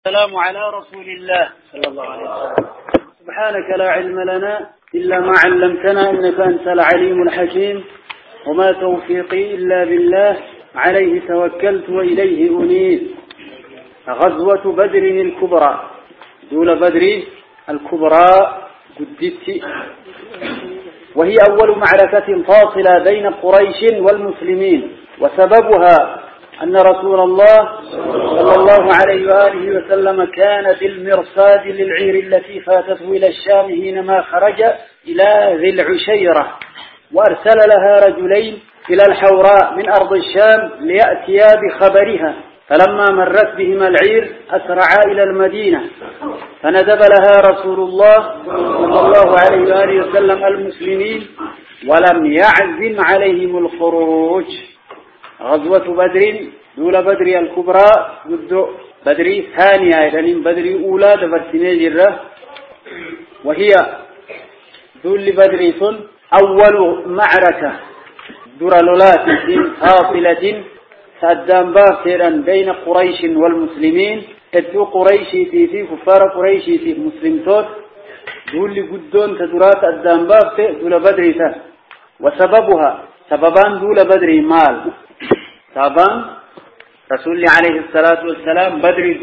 السلام على رسول الله صلى الله عليه وسلم. سبحانك لا علم لنا إلا ما علمتنا إنك أنت العليم الحكيم، وما توفيقي إلا بالله، عليه توكلت وإليه أنيب. غزوة بدر الكبرى، دول بدر الكبرى قدت، وهي أول معركة فاصلة بين قريش والمسلمين، وسببها أن رسول الله صلى الله عليه وآله وسلم كان بالمرصاد للعير التي فاتته إلى الشام حينما خرج إلى ذي العشيرة، وأرسل لها رجلين إلى الحوراء من أرض الشام ليأتيا بخبرها، فلما مرت بهما العير أسرعا إلى المدينة، فندب لها رسول الله صلى الله عليه وآله وسلم المسلمين، ولم يعزم عليهم الخروج. غزوة بدر دول بدر الكبرى ضد بدر ثانية، يعني بدر أولى دبرتني جرة، وهي دول بدر أول معركة درلولات فاصلة سأدام بافترا بين قريش والمسلمين، ادو قريشي في كفار قريشي في مسلمتوت، دول قدون تدرات أدام بافتر دول بدر. وسببها سببان دول بدر مال، سببان رسول عليه الصلاة والسلام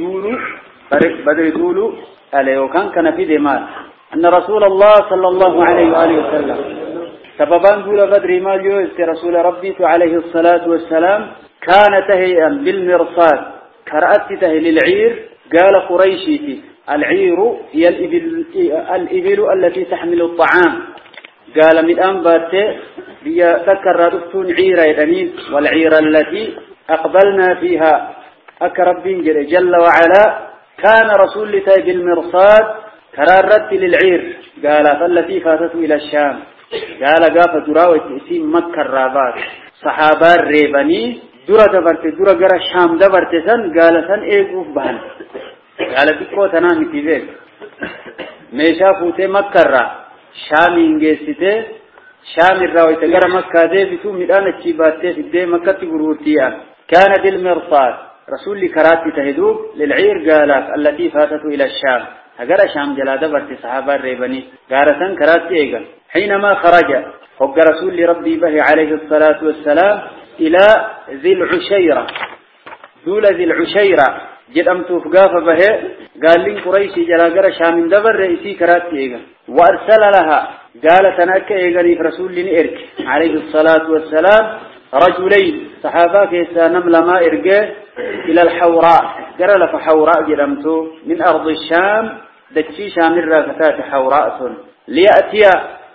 بدر دولو عليه كان في دمال، أن رسول الله صلى الله عليه وآله وسلم سببان دول بدر مال يوزت رسول ربي عليه الصلاة والسلام كان تهيئا بالمرصاد كرأت تهي للعير. قال قريشي العير هي الإبل التي تحمل الطعام، قال من أنبات بيتكرر رفتون عيرا يدنين، والعير التي أقبلنا فيها أكربين جل وعلا كان رسول لتاي بالمرصاد كرارت للعير، قال فالتي فاتته إلى الشام، قال قاف دراوة اسم مكة الرابات صحابة ريباني درة دبرت درة قرى الشام دبرت سن، قال سن ايقوف بهن، قال بكو تنامي تذيك ميشا فوتي مكة الرا شام انجيستي شام الراوي تقرى مكة دي بتو مدان الشيباتي في الدي مكة تقرورتيا. كان بالمرصاد رسول كراتي تهدوب للعير قالت التي فاتته إلى الشام، هقرى شام جلادة برت صحابة الريباني قارة كراتي ايقا حينما خرج فوق رسول ربي به عليه الصلاة والسلام إلى ذي العشيرة، دول ذي العشيرة جدمت فقاف به، قال لي قريشي جلاقر شام دبر رئيسي كراتي ايقا، وأرسل لها قال تناك ايقاني رسول إرك عليه الصلاة والسلام رجلين صحابة كيسا نمل ما إرقه إلى الحوراء، قال لف حوراء جدمت من أرض الشام دكي شام الرافتات حوراء ليأتي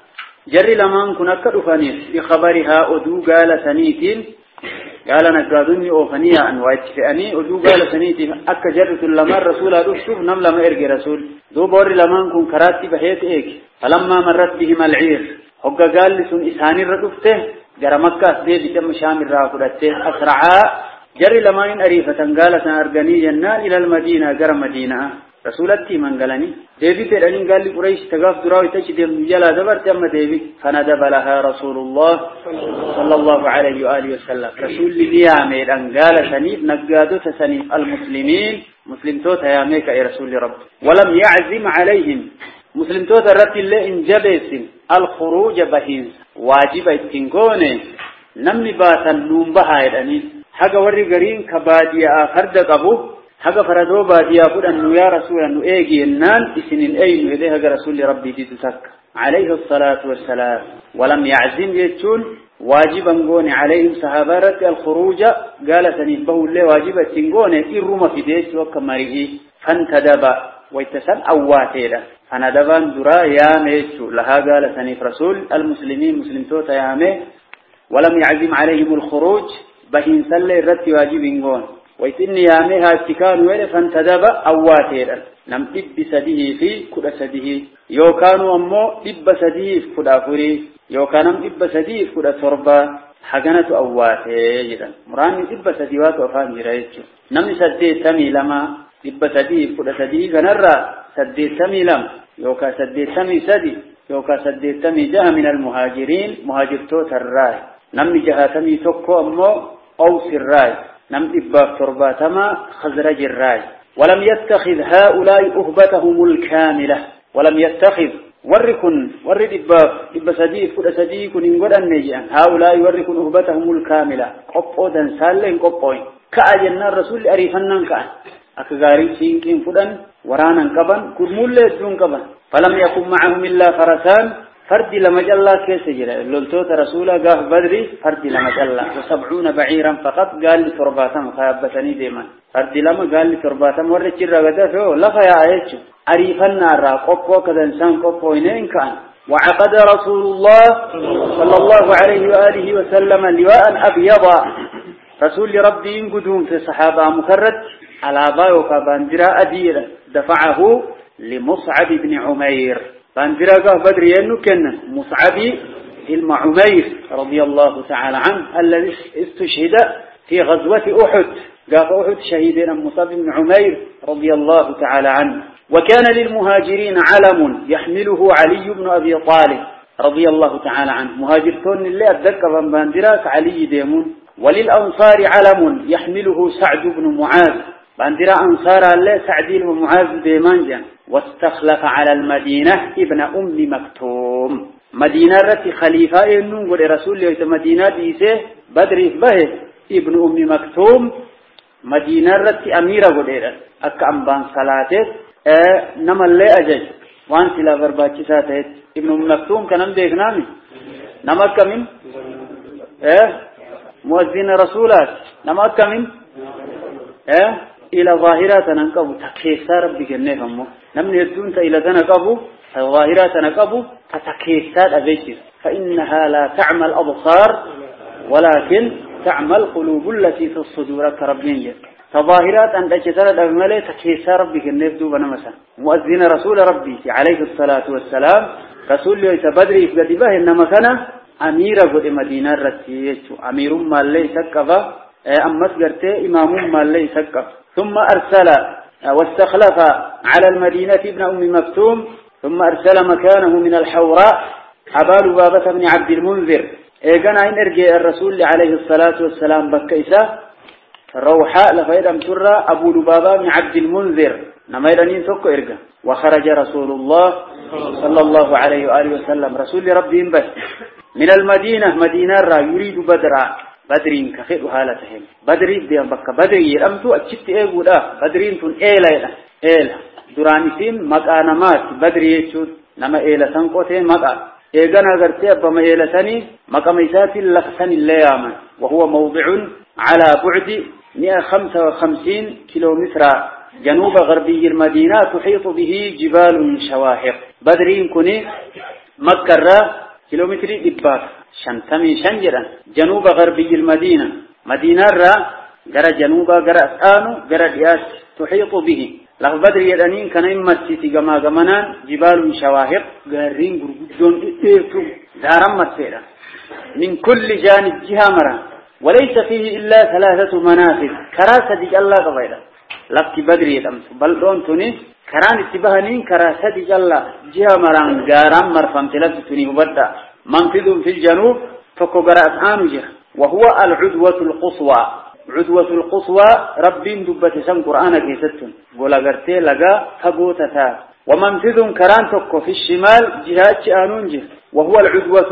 جري لمن كنا كدفانيس بخبرها أدو قال سنيتين، قال نقادني أوفنيا أن واتفئني أدو قال سنيتين أكا جرت لما الرسول أدوشوف نم لما إرقي رسول دو بوري لمن كن كراتي بحيث إيك، فلما مرت بهم العير حقا قال لسن إساني ردفته جرى مكة أسدي بجم شام الراقودته أسرعا جري لمن أريفة قال سنرقني جنة إلى المدينة جرى مدينة رسولتي من قالني ديبي تلاني قال لي قريش تقاف دراوي تجدهم جلا دبرت أما ديبي، فندب لها رسول الله صلى الله عليه وآله وسلم رسول لي يعمل أن قال سنيف نقادو تسنيف المسلمين مسلم توتا يعميك يا رسول رب، ولم يعزم عليهم مسلم توتا رت الله إن جبس الخروج بهين واجب اتنكوني نمني باتا نوم بهايداني حقا وري قرين كبادية فرد قبو حقا فردو باديا فدن يا رسول أنه ايجي النان اسنين اين هذا رسول ربي تتك عليه الصلاة والسلام. ولم يعزم يتون واجبا قوني عليهم صحابات الخروج، قال سنيفه اللي واجبا تنقوني إرم في ديس وكماريه، فانتدب ويتسن أواتيلا فندبان درا ياميسو لها قال سنيف رسول المسلمين مسلم توتا يامي. ولم يعزم عليهم الخروج بهين سلي الرت واجب قون ويتني ياميها اتكان ويل فانتدب أواتيلا نم إب سديه في كل سديه يو كانوا أمو إب سديه في كل أفري يو كانم إب سديه في كل تربة حقنة أواتيلا مراني إب سديوات وفان جرائجو نم سديه تمي لما إب سديه في كل سديه فنرى سديه تمي لم يوكا سديه تمي سدي يوكا سديه تمي جاء من المهاجرين مهاجرتو الراي نم جاء تمي تكو أمو أوس الراي نم إباف ترباتما خزرج الراي ولم يتخذ هؤلاء أهبتهم الكاملة ولم يتخذ ورد إبا صديق كل صديق ينقل النجان هؤلاء وركن أهبتهم الكاملة قبو دنسالين قبوين كأجلنا الرسول أريفنن كأن أكغاري سينكين فدن ورانا كبن كرمول لدون كبن فلم يكن معهم إلا فرسان فرد لمجلا كيس جرى لولتوت رسولا قاه بدري فرد لمجلا و70 بعيرا فقط قال لترباتم خيابتني ديما فرد لما قال لترباتم ورجل رغدته لفيا عيش أريفنا را قبو كدنسان قبوينين كان وعقد رسول الله صلى الله عليه وآله وسلم لواء أبيضا رسول ربي قدوم في صحابة مكرد على بايوكا باندرا أدير دفعه لمصعب بن عمير باندرا قاه بدري أنه كان مصعب بن عمير رضي الله تعالى عنه الذي استشهد في غزوة أحد قاه أحد شهيدنا مصعب بن عمير رضي الله تعالى عنه وكان للمهاجرين علم يحمله علي بن أبي طالب رضي الله تعالى عنه مهاجرتون اللي أتذكر باندراك علي ديمون وللأنصار علم يحمله سعد بن معاذ باندرا أنصار الله سعد بن معاذ ديمان واستخلف على المدينة ابن أم مكتوم مدينة رتي خليفة إنه رسول الله مدينة ديسه بدر به ابن أم مكتوم مدينة رتي أميرة قديرة أكا أمبان صلاته نما اللي أجج وان سلا برباچي ساتهت ابن مكتوم كنم دیکھنامی نما کمن مؤذن رسولات نما کمن إلى ظاهرات ننقبو تكيسا ربي كنفهمو نمن يدون إلى ذنقبو ظاهرات ننقبو تكيسا أبيكر فإنها لا تعمى الأبصار ولكن تعمى القلوب التي في الصدور كربين فظاهرات أن تجترى الأمالي تكيسا ربك النفذ بنمسا مؤذن رسول ربي عليه الصلاة والسلام رسول الله بدري فقدبه إنما كان أمير قد مدينة رتيج أمير ما اللي سكفه أمس قرته إمام ما اللي سكف ثم أرسل واستخلف على المدينة ابن أم مكتوم ثم أرسل مكانه من الحوراء أبا لبابة بن عبد المنذر كان إن أرجع الرسول عليه الصلاة والسلام بكيسا روحاء لفيدا مسرى أبو لبابة بن عبد المنذر نميرانين توقع إرقا وخرج رسول الله صلى الله عليه وآله وسلم رسول ربهم بس من المدينة مدينة را يريد بدرين كخير حالتهم بدرين ديان بكا بدرين أمتو أجبت إيقو دا بدرين تون إيلا درانيسين مقانمات بدرين يجود نما إيلا سنقوتين مقا إيقانا قرتي أبما إيلا سني مقاميسات اللخسن اللياما وهو موضع على بعد 155 كيلومتر جنوب غربي المدينة تحيط به جبال شواهق بدرين كوني مكة كيلومتر إباك شنتمي شنجرا جنوب غربي المدينة مدينة جرى جنوب جرى أسانو جرى دياس تحيط به لغ بدر يدانين كان إمسيتي جمانان جبال شواهق غارين غربجون إيرتو دارم مسيرا من كل جانب جهة مرة وليس فيه إلا 3 منافذ كراسة دي الله قبيلة لقت بدر يدامس بل دون توني كران اتباهنين كراسة دي الله جهة مران غارم مرفم تلبتني وبدا منفذ في الجنوب فكو قرأت آنجه وهو العدوة القصوى عدوة القصوى رب دبت سن قرآن كيستن قولا قرتي لغا فقوتتا ومنفذ كران تكو في الشمال جهات آنونجه وهو العدوة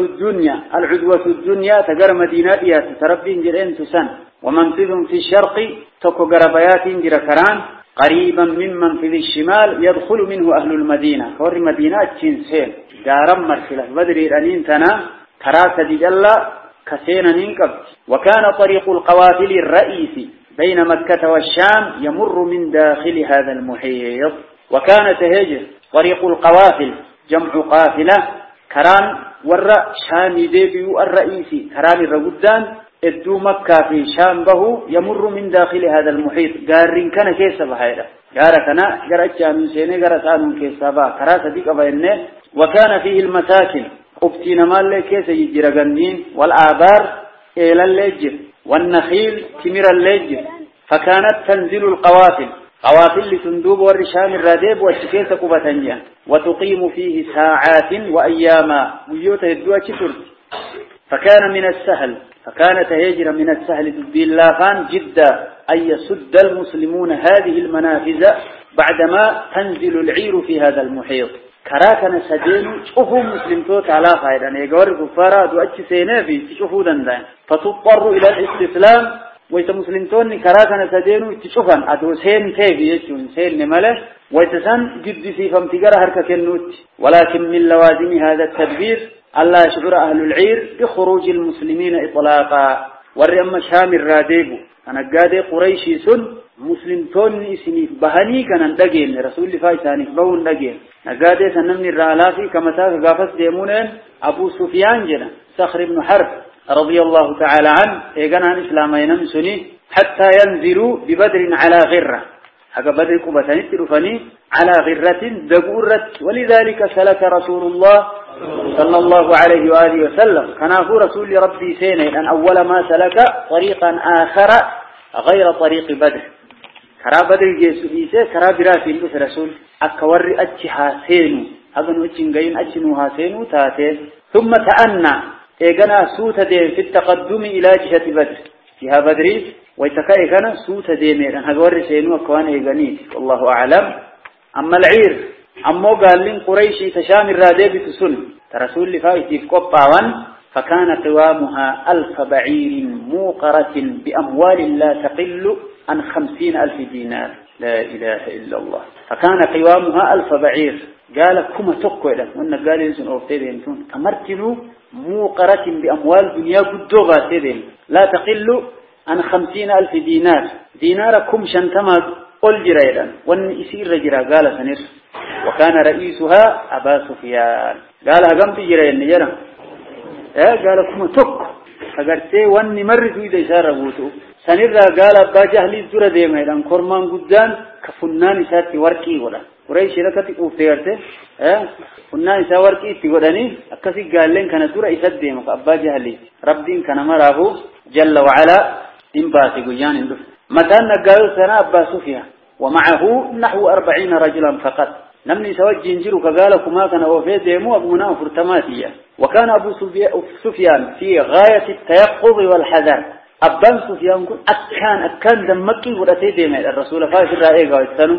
الدنيا تقر مدينة تربين جرين تسن ومنفذ في الشرق تكو قربيات جر كران قريبا من منفذ الشمال يدخل منه أهل المدينة كور مدينة جنسين دارم مرسلة بدري الأنين تنا كراسة جلّة كسينا ننكب وكان طريق القوافل الرئيسي بين مكة والشام يمر من داخل هذا المحيط وكان تهجر طريق القوافل جمع قافلة كران والرأ شام ديبيو الرئيسي كران الرقدان ادو مكة في شام به يمر من داخل هذا المحيط قارين كان كيسا بحيرا قارتنا قرأت من سيني قرأتان كيسا با كراسة ديك بينه وكان فيه المساكن قبتين مال كيسا يجر قندين والآبار إلى الليجر والنخيل تمر الليجر فكانت تنزل القوافل قوافل لتندوب والرشام الرادب والشكيسة قبتنجا وتقيم فيه ساعات وأياما ويوتا يدوى ترد فكان من السهل فكانت هجرة من السهل باللافان جدا أن يسد المسلمون هذه المنافذ بعدما تنزل العير في هذا المحيط كراكنا سدين شوفوا مسلم توت على خيرا يقول كفارا دوأتش سينافي تشوفوا دندان فتضطر إلى الاستسلام ويتمسلمتون كراكنا سدين تشوفان أدو سين تيبي يجون سين نمله ويتسان جد في فمتقر هركة النوت ولكن من لوازم هذا التدبير ألا يشعر أهل العير بخروج المسلمين إطلاقا ورئم شام الراديب أنا قادي قريشي سن مسلم توني سنيف بهني كان ندقين رسول الله فايسانيف بون ندقين نقادي سنمني الرالافي كما تاك قافت ديمونين أبو سفيان جنا صخر بن حرب رضي الله تعالى عنه إيقنا عن إسلام ينمسني حتى ينزلوا ببدر على غرة حقا بدر كبتاني تلفني على غرة دقورة ولذلك سلك رسول الله صلى الله عليه وآله وسلم كان هو رسول ربي سيني أن أول ما سلك طريقا آخر غير طريق بدر كرا بدر جيسو إيسي كرا برافي الأس رسول أكور أجها سينو هذا أجنغين أجنوها سينو تاتي ثم تأنى إيقنا سوت دين في التقدم إلى جهة بدر فيها بدري ويتكا إيقنا سوت دين هذا سينو أكوان إيقانيت والله أعلم أما العير أمو قال لين قريشي تشام الرادب تسن ترسول لفايتي في قطعوان فكان قوامها 1000 بعير موقرة بأموال لا تقل عن 50,000 دينار لا إله إلا الله فكان قوامها 1000 بعير قال كما تقوى وأن قال ينسون أوفتين كمرتنوا موقرة بأموال دنيا قدوغا سيدين لا تقل عن 50,000 دينار ديناركم شنتما قل جريلا وأن يسير رجرا قال سنر وكان رئيسها أبا سفيان قال هقمت جريلا نجرا قال كما تقوى فقرتي وأن مرد إذا إشارة بوتو سنرى قال أبا جهلي الزرى ديما إذا كرمان قدان كفنان إساتي وركي ولا قريش لكتي أفتيرته فنان إسا وركي تقولني أكسي قال لين كان زرى إسات ديما فأبا جهلي ربين كان مراه جل وعلا إنباتي قيان اندف متى قالوا سنة أبا سفيان ومعه نحو 40 رجلا فقط نمني سوى جنجر فقال كما كان وفي ديمو أبونا فرتماتيا وكان أبو سفيان في غاية التيقظ والحذر أبان سفيان أكان دمكي ورأتي ديما الرسول فاش الرائق والسنو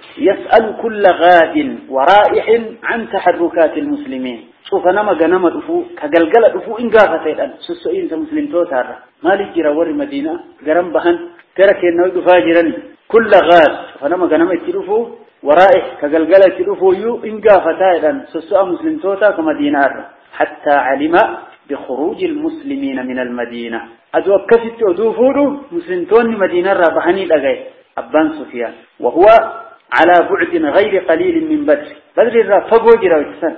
يسأل كل غاد ورائح عن تحركات المسلمين شوف نما قنما دفو كقلقل دفو إنقافة الآن سسئين مسلم توتار مالي جرى ور مدينة قرم بهن ترك إنه دفاجرني كل غاد فنما قنما يتلفو ورائح كقلقل يتلفو يو إنقافة الآن سسئ مسلم توتار كمدينة حتى علم بخروج المسلمين من المدينة أدو كفت أدوفورو مسلمتون مدينة رابحاني لغاية أبان سفيان وهو على بعد غير قليل من بدر بدر فقو جراوتسان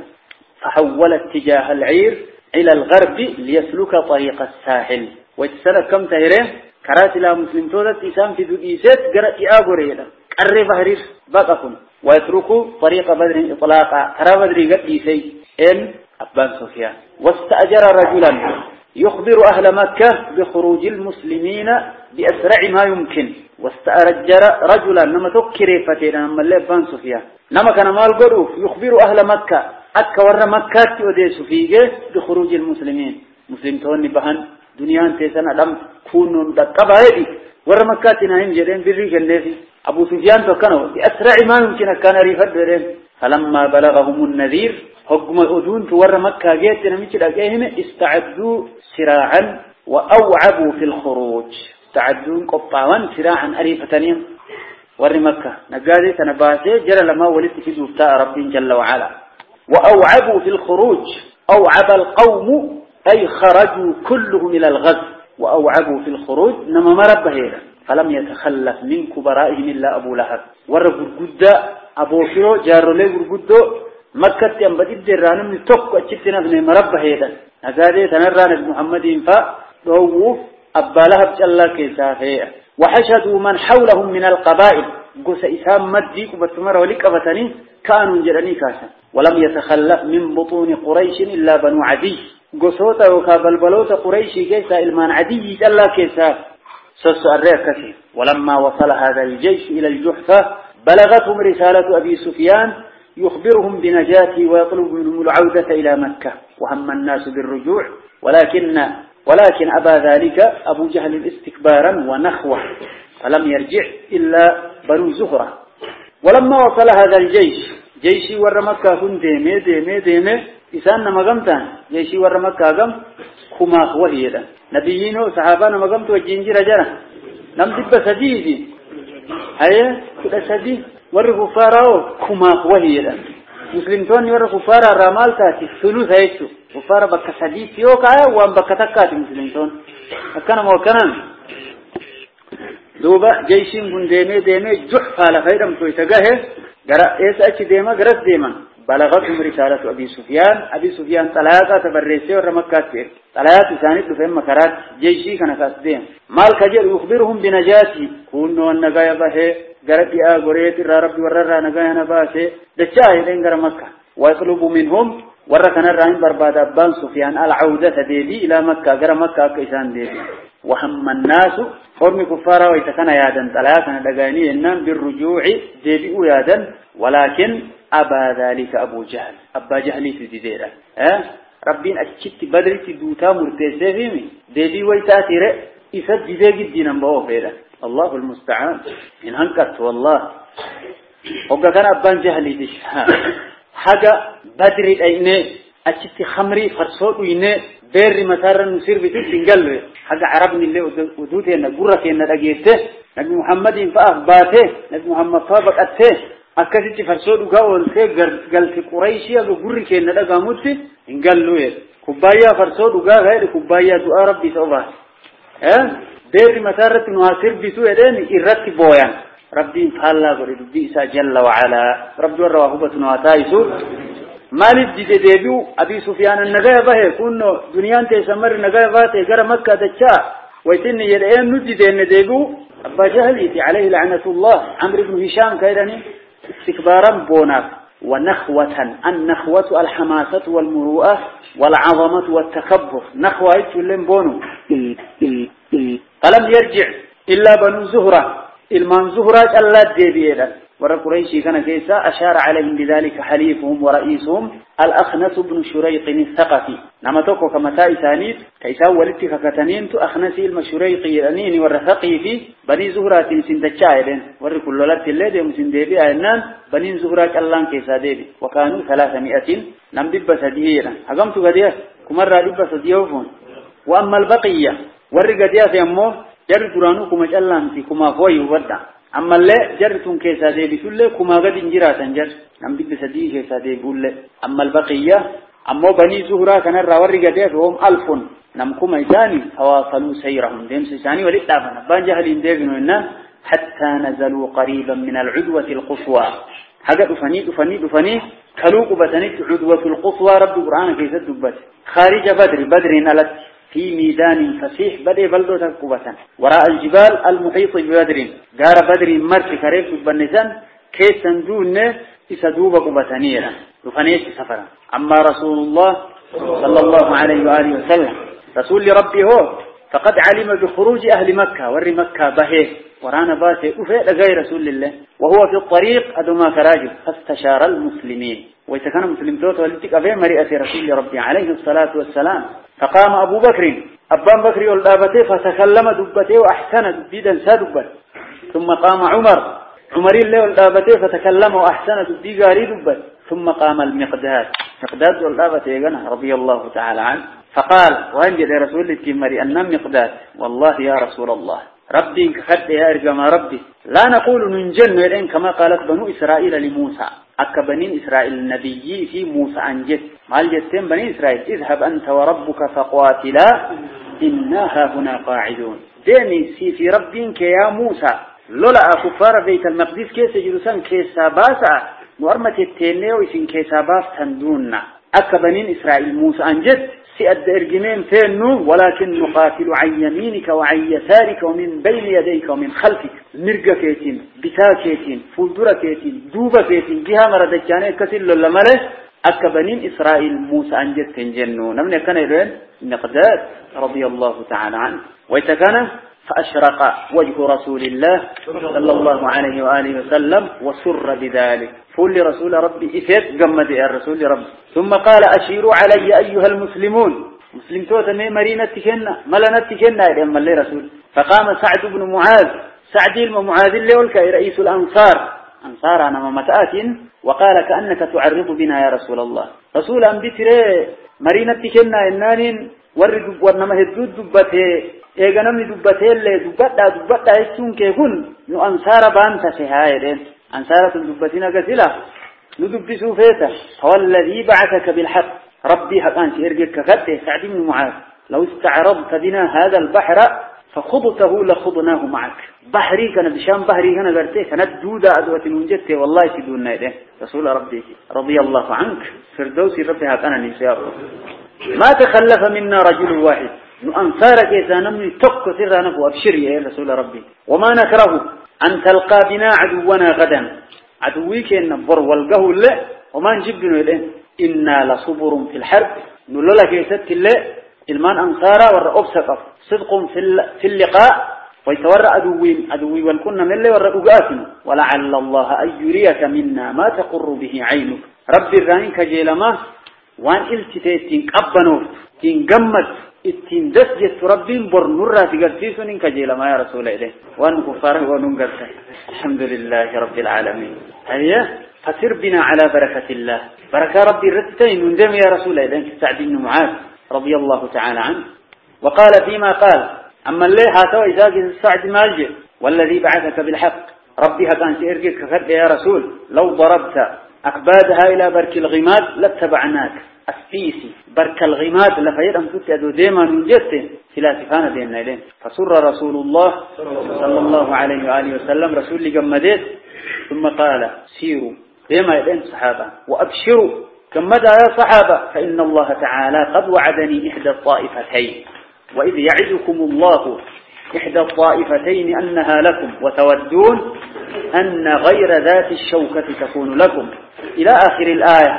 فحول اتجاه العير إلى الغرب ليسلك طريق الساحل واتسنة كم تهيرين كرات لا مسلمتون اتسام في دقيسات قرأت آبوريلا قرب هرير بقكم ويتركوا طريق بدر إطلاقا ترى بدر قديسي إن أبان سفيان واستأجر رجلا يخبر أهل مكة بخروج المسلمين بأسرع ما يمكن واستأجر رجلا نما تكري فتينا نما اللي أبان سفيان نما كان مال قروف يخبر أهل مكة أكا ور مكة وديس فيه بخروج المسلمين مسلم توني بهن دنيان تيسان أدم كونون دقبا هدي ور مكة ناهم جرين بريك النفي أبو سفيان فكانوا بأسرع ما يمكن كان ريفت درين فلما بلغهم النذير حكم أدون تور مكة جيت نمشي لقيهم استعدوا سراعا وأوعبوا في الخروج استعدوا قطعا سراعا أريفتنيا ور مكة نقادي تنباسي جرى لما ولدت في دوفتاء رب جل وعلا وأوعبوا في الخروج أوعب القوم أي خرجوا كلهم إلى الغزو وأوعبوا في الخروج نما مربهيرا فلم يتخلف من كبرائهم إلا أبو لهب ورب الجدة أبو فيرو جار له الجدة مكة ينبدي الدران من توك وشتنا في مربهيرا هذا تنران محمد فا ضوف أبا لهب جل كيسافيه وحشدوا من حولهم من القبائل قس إسام مديك وبتمر ولك أبتني كانوا جراني كاسا ولم يتخلف من بطون قريش إلا بنو عدي قصوتا وكابلبلوت قريش كيسا إلمان عدي جل كيسا سسأريكته ولما وصل هذا الجيش إلى الجحفة بلغتهم رسالة أبي سفيان يخبرهم بنجاته ويطلب منهم العودة إلى مكة وهم الناس بالرجوع ولكن ولكن أبى ذلك أبو جهل استكبارا ونخوة فلم يرجع إلا بنو زهرة. ولما وصل هذا الجيش جيشي ور مكة كن ديمي إسان مقامتان جيشي ور مكة قم كما وهيدا نبيين وصحابان مقامت والجنجي رجلا نم دب سديدي هيا كده سديد ور كفارة كما وهيدا مسلمتون ور كفارة رمال تاتي ثلث هيتو كفارة بك سديد يوكا وان بك تكاتي مسلمتون أكنا موكنا دوبا جيشين كن ديمي جحفة لخيرم تويتقاه قرأ إيسا ديما قرأت ديما بلغتهم رسالة أبي سفيان طلعاتا تبريسي ورمكات فيه طلعات ثانيت لفهم مكرات جيشي كان كاسدين مال كجر يخبرهم بنجاتي كونوا النقايا به قرأت يا قريت ربي ورر نقايا نباسي دجاهي لين قرأ مكة ويطلب منهم وركنا الرحيم برباد أبان سفيان العودة ديدي إلى مكة قرأ مكة كيسان ديدي وهم الناس فرم كفارة ويتكنا يادا طلعاتنا دقاني إنام بالرجوع ديدي يادا ولكن أبا ذلك أبو جهل أبا جهلي تديديرا ربين أشكت بدري تدوتا مرتسي فيمي ديدي ويتاتير إسد جديد الدين بأوه فيرا الله المستعان إن هنكت والله وقا كان أبان جهلي دي حاجة بدري أيني أشكت خمري فرصوت ويني بير مسارا نصير بيتي تنقل حاجة عربني اللي ودوتي أن قرة أن أجيته نبي محمد فأخباته نبي محمد فابقته أكثر فرصود قاول في قال في قريشيا بقرة أن أجاموته إنقال له كوبايا فرصود قال هذا كوبايا دعاء ربي سواه بير مسارة نصير بيتو إذن إرتب بويان ربي فالله بريد بيسا جل وعلا رب جرى وهبة نواتايسو مالك ديبيو أبي سفيان النجاة به كونه دنيان تسمر النجاة باته جرى مكة دجا ويتن يلين ندي ديبيو أبا جهل عليه لعنة الله عمرو بن هشام كيراني استكبارا بوناف ونخوة النخوة الحماسة والمروءة والعظمة والتكبر نخوة يتولين بونو فلم يرجع إلا بنو زهرة المان زهرة ألا ديبيلا ورا قريشي كان كيسا أشار عليهم بذلك حليفهم ورئيسهم الأخنس بن شريق الثقفي نما توكو كمتاء ثانيت كيسا ولدتك كتنين أخنسي المشريقي الأنين والرثقي في بني زهرة سندتشايلين ورا كل لات الليل يوم سندبي أنان بني زهرة اللان كيسا ديبي وكانوا 300 نم دب سديهنا هقمت قديه كمرة دب سديهوفون وأما البقية ورا قديه في أمه جر درانو كما جلان في كما فوي ودا أما اللي جرتون كيسا دي بسولة كما قد انجراتا جر نم دب سديه كيسا دي بولة أما البقية أما بني زهرة كان الراوري قديه فهم 1000 نم كما إساني فواصلوا سيرهم ديم سيساني ولتعفنا بان جهلين ديبنوا إنا حتى نزلوا قريبا من العدوة القصوى حاجة دفني كلوك بتنيت عدوة القصوى رب القرآن كيسا دبت خارج بدر نلت في ميدان فسيح بدي بلدو تكوبة وراء الجبال المحيط ببدر قار بدر مرت كريف بالنسان كيس دون يسدوب قبتانيرا دفنيت سفرا أما رسول الله صلى الله عليه وآله وسلم رسول ربي هو فقد علم بخروج أهل مكة ور مكة به ورانا باسي أفئ غير رسول الله وهو في الطريق أدما كراجل فاستشار المسلمين ويتكان مسلم توت ولتك أبي مريئة رسول ربي عليه الصلاة والسلام فقام أبو بكر أبان بكر والدابته فتكلم دبته وأحسن دبيدا سادبا ثم قام عمر الله والدابته فتكلم وأحسن دبيقاري دبا ثم قام المقداد والدابته رضي الله تعالى عنه فقال وأنجد رسول الكمري أن مقداد والله يا رسول الله ربي كخد يا إرجم ربي لا نقول ننجن إلين كما قالت بنو إسرائيل لموسى أكبنين إسرائيل النبي في موسى أنجد مال جتين بني إسرائيل اذهب أنت وربك فقاتلا إنها هنا قاعدون ديني في ربك يا موسى لولا كفار بيت المقدس كيس جلسان كيسا باسا مؤرمة التينيو إسن كيسا باس تندوننا أكبنين إسرائيل موسى أنجد سيأد إرجمين تينو ولكن نقاتل عن يمينك وعن يسارك ومن بين يديك ومن خلفك مرقى كيتين بتا كيتين فلدرة كيتين دوبة كيتين جهة مردجانة كثير للملة أكبنين إسرائيل موسى أنجد تنجنو نمن كان يرين مقداد رضي الله تعالى عنه ويتكان فأشرق وجه رسول الله صلى الله عليه وآله وسلم وسر بذلك فول رسول ربي إفت قمد يا رسول ربي ثم قال أشيروا علي أيها المسلمون مسلم توتا مرينة تكنا ملنا تكنا يا ملي رسول فقام سعد بن معاذ سعد المعاذ اللي ولك رئيس أنصار أنا ممتآت وقال كأنك تعرض بنا يا رسول الله رسول أن بتري مرينة تكنا إنان ورنما هدود دبته إيغنمي دبته اللي دبتا يسون كيكون نو أنصار بانتا سهايدين أنصارة دبتنا قتلا ندبسوا فيتا هو الذي بعثك بالحق ربي حقان سيرجك كفته سعد بن معاذ لو استعرضت بنا هذا البحر فخضته لخضناه معك بحري كان بشام بحري كان قرتي كانت دودة أدوة منجدة والله تدون نايده رسول ربي رضي الله عنك فردوسي ربي حقنا نسياه ما تخلف منا رجل واحد أنصارك إذا نمي تك سرانك وأبشر يا رسول ربي وما نكره أن تلقى بنا عدونا غدا عدويك إن بر والقهو له وما نجبنا إليه إنا لصبر في الحرب نلولا كيست الله المان أنصارا والرأبسك صدق في اللقاء ويتورى أدوي والكنا من الله والرأقاتنا ولعل الله أن يريك منا ما تقر به عينك ربي الرانين كجيلما وان التتين قبنوف تنقمت اتين دسجت ربي برنورا تقرسيسون كجيلما يا رسول الله وان كفاره وننقرته الحمد لله رب العالمين هيا فسر بنا على بركة الله بركة ربي الرتين ونجم يا رسول الله سعد بن معاذ رضي الله تعالى عنه وقال فيما قال أما اللي هاتوا إذاك سعد مالجئ والذي بعثك بالحق ربي هكان سيرجك كفر يا رسول لو ضربت أكبادها إلى برك الغماد لاتبعناك السيسي برك الغماد لفيد أن تتعدوا ديما من جسته ثلاثفان بيننا إليه فسر رسول الله صلى الله عليه وآله وسلم رسول لقمدت ثم قال سيروا ديما إليه الصحابة وأبشروا كمدى يا صحابة فإن الله تعالى قد وعدني إحدى الطائفتين وإذ يعدكم الله إحدى الطائفتين أنها لكم وتودون أن غير ذات الشوكة تكون لكم إلى آخر الآية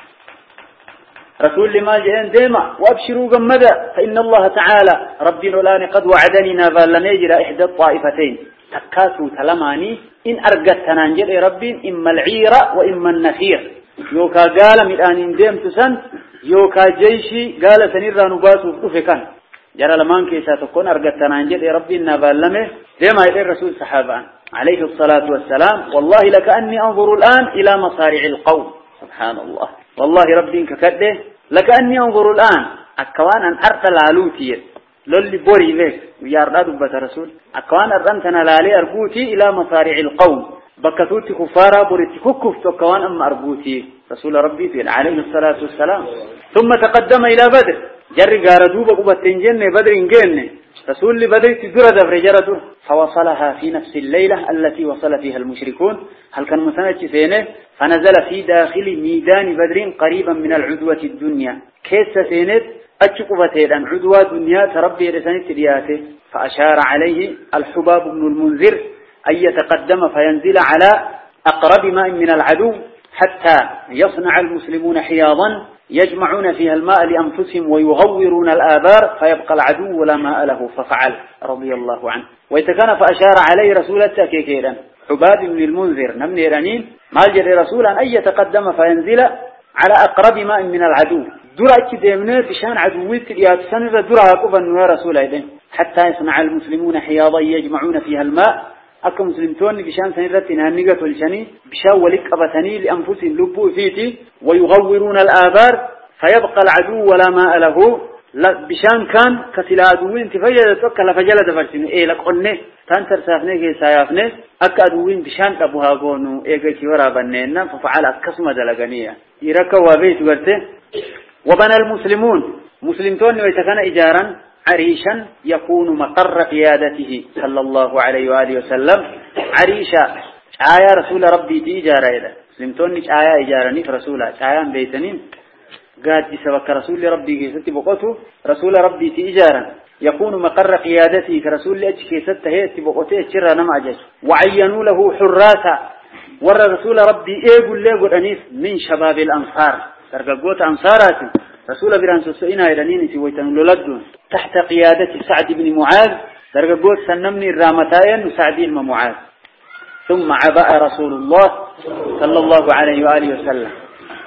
رسول لما جئن ديما وأبشروا جمدا فإن الله تعالى ربنا الآن قد وعدني نافال لنجر إحدى الطائفتين تكاسوا تلماني إن أرقت تنانجر ربي إما العير وإما النفير يوكا قال من الآن ديم تسن يوكا جيشي قال سنرى نباسوا أفكا جرى لمان كيسا تكون أرقت تنانجر ربي نافال لمه ديما إلى الرسول صحابا عليه الصلاة والسلام والله لكأني أنظر الآن إلى مصارع القوم سبحان الله والله ربي ككده لكأني أنظر الآن أكوان أن أرسل علوتي للي بوري ذيك ويارداد بات رسول أكوان أرسلتنا لالي أربوتي إلى مصارع القوم بكتوتي كفارا بوريتي ككفت أكوان أم أربوتي رسول ربي فيه عليه الصلاة والسلام ثم تقدم إلى بدر جري قاردوب قبتين جنة بدر إنجنة رسول بدر تدرى دفر جرده فوصلها في نفس الليلة التي وصل فيها المشركون هل كان مثنى فينه فنزل في داخل ميدان بدر قريبا من العدوة الدنيا كيس سينت أتشقفتين عن عدوة دنيا تربي رسانة رياته فأشار عليه الحباب بن المنذر أن يتقدم فينزل على أقرب ماء من العدو حتى يصنع المسلمون حياضا يجمعون فيها الماء لأنفسهم ويغورون الآبار فيبقى العدو ولا ماء له ففعل رضي الله عنه ويتكان فأشار عليه رسول التكيكيرا حباب بن المنذر نمني رنين ما جري رسولا أن يتقدم فينزل على أقرب ماء من العدو درع كديمنا بشان عدويت ياتسنر درع قبا يا رسول الله حتى يصنع المسلمون حياضا يجمعون فيها الماء أكا مسلمتون بشان سنرتنا النقة والجني بشان ولك أبتني لأنفسهم لبوا فيتي ويغورون الآبار فيبقى العدو ولا ماء له بشان كان كسل عدوين تفجد توكل فجلد فرسين إيه لك قلني تانتر سافني كي سايافني أكا عدوين بشان تبوها قونو إيه كي ورابنينا ففعل أكسم دلقانية يركوا بيت ورته وبنى المسلمون مسلمتون ويتكان إجارا عريشا يكون مقر قيادته صلى الله عليه وآله وسلم عريشا آية رسول ربي تيجارة إذا سلمتوني آية إجارني فرسولا آية بيتنين قاد سبك رسول ربي كيست بقوته رسول ربي تيجارا يكون مقر قيادته كرسول أجي كيست هيت بقوته شر نمعجج وعينوا له حراسا ور رسول ربي إيقول ليقول أنيس من شباب الأنصار ترققوت أنصارات رسول برانسو سئنا إلانين سويتن لولدون تحت قيادة سعد بن معاذ ترقبوت سنمني الرامتين سعد بن معاذ ثم عبأ رسول الله صلى الله عليه وآله وسلم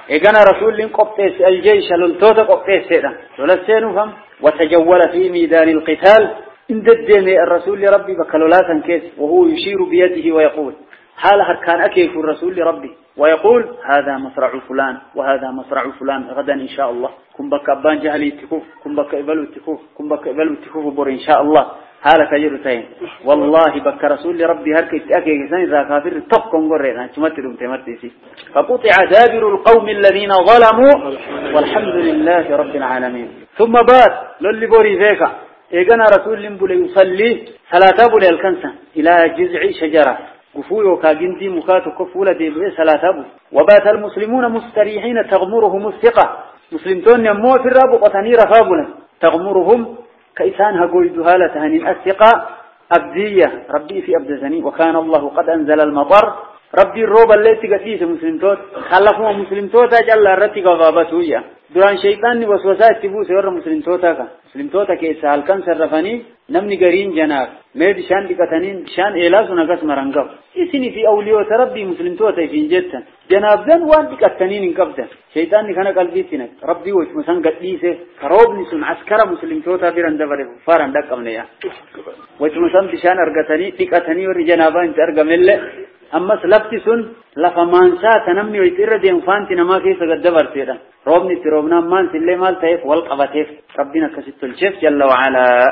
إجانا رسول قبطيس الجيش للتوت قبطيس هذا ولسينه فهم وتجول في ميدان القتال إن ددني الرسول لربي بكلولاتا كيس وهو يشير بيده ويقول حال كان أكيف الرسول لربي ويقول هذا مصرع فلان وهذا مصرع فلان غدا إن شاء الله كن بك أبان جهلي التكوف كن بك إبلو التكوف كن بك إبلو التكوف بور إن شاء الله حالك جرتين والله بك رسول لربي هركت أكيف سن ذا كافر تفكم قرينا تمتلهم تمتلسي فقطع دابر القوم الذين ظلموا والحمد لله رب العالمين ثم بات للي بوري ذيك إيقنا رسول لنبولي يصلي ثلاثة بولي الكنسة إلى جذع شجرة قفول وكاجنتي مكاتو كفولة ديبئي ثلاثة وبات المسلمون مستريحين تغمرهم الثقة مسلمتون يمو في الراب وقتني رفابلا تغمرهم كإسان هقوي دهالة هنين الثقة أبدية ربي في أبدزني وكان الله قد أنزل المطر ربي الروب التي قتيس مسلمتوت خلقوا مسلمتوتا جل الرتي قضابتوية duraan shaytaanni waswasaa itti buuse warra muslimtoota keessaa halkan sarrafanii namni gariin janaaf mee bishaan dhiqataniin bishaan eelaa sun akas maran qabu isinii fi awliyoota rabbii muslimtoota ifiin jettan janaabdan waan dhiqataniin hin qabdan shaytaanni kana qalbiitti naq rabbii wajjuma san gadhiise karoobni sun askara muslimtoota biran dabare faaran dhaqqabne yaa wajjuma san bishaan argatanii dhiqatanii warri janaabaa itti argamelle ammas lafti sun lafa maansaa tanamni wayitti irra deemfaanti namaa keessa gaddabarteedha roobni itti roobnaan maansi illee maal ta'eef wal qabateef rabbiin akkasitti tolcheef jalla wa'alaa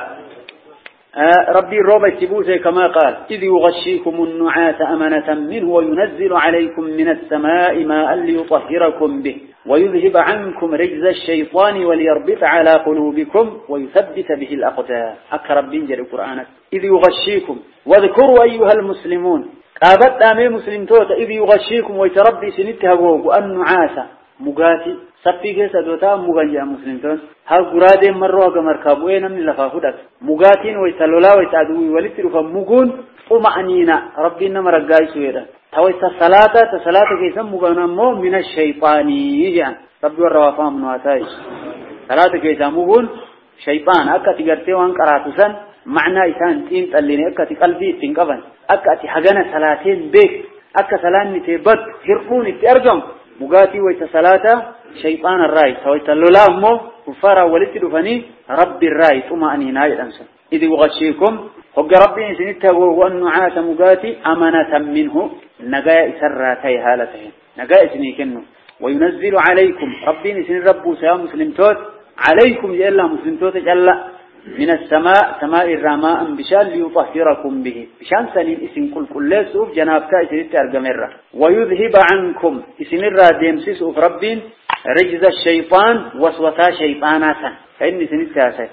ربي الروب اتبوسه كما قال إذ يغشيكم النعاس أمنة منه وينزل عليكم من السماء ماء ليطهركم به ويذهب عنكم رجز الشيطان وليربط على قلوبكم ويثبت به الأقدام أكرب بنجر القرآن إذ يغشيكم واذكروا أيها المسلمون قابت آمي مسلم توتا إذ يغشيكم ويتربي سنتها النعاس مغاتي سبي كيسا دوتا مغانجا مسلم توتا ها قرادين مروا كمركابوين من لفافدك مغاتين ويتلولا ويتعدوي ولترفا مغون ومعنينا ربنا مرقاي سويدا تويتا صلاة كيسا مغانا مو من الشيطان يجان ربي والروافا من واتاي صلاة كيسا مغون شيطان أكا تقرتي وان قراتسان معنى إسان تين تليني أكا تقلبي تنقبن أكا تحقنا صلاتين بيك أكا صلان نتبت هرقون اتأرجم مغاتي ويتا صلاة شيطان الرأي ويتا اللولا أمو كفارا ولتدفني رب الرأي ثم أني نايد أنسا إذ يغشيكم حق ربي سنته والنعاس مغاتي أمنة منه نقاء سراتي هالتين نقاء سنيكنه وينزل عليكم ربي سن ربو سيا مسلم توت عليكم جل مسلم توت جل من السماء سماء الرماء بشان ليطهركم به بشان سنين اسم كل سوف جنابك اسنت ارجمرة ويذهب عنكم اسن الرادم سوف ربين رجز الشيطان وسوسا شيطاناتا فإن سنت هاسا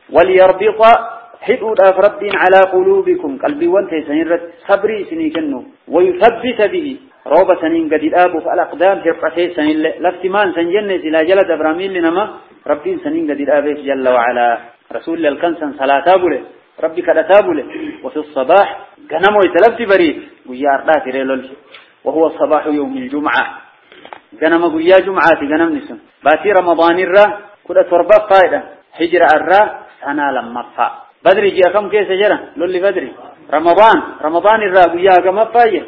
وليربط حدود ربين على قلوبكم قلبي وانت سنرت صبري سنيكنو ويثبت به روبة سنين قد الآب فالأقدام هرقتي سنين لافتمان سنجنة إلى جلد أبرامين لنما ربين سنين قد الآب جل وعلا رسول الكنسن صلاة بوله ربي كذا تابوله وفي الصباح جنمو يتلفت بريد ويا أرضات ريلول وهو الصباح يوم الجمعة جنم ويا جمعة جنم نسم باتي رمضان الرا كذا تربة قائدة حجر الرا سنة لما فا بدري جاء كم كيس جرا لولي بدري رمضان الرا ويا كم فاية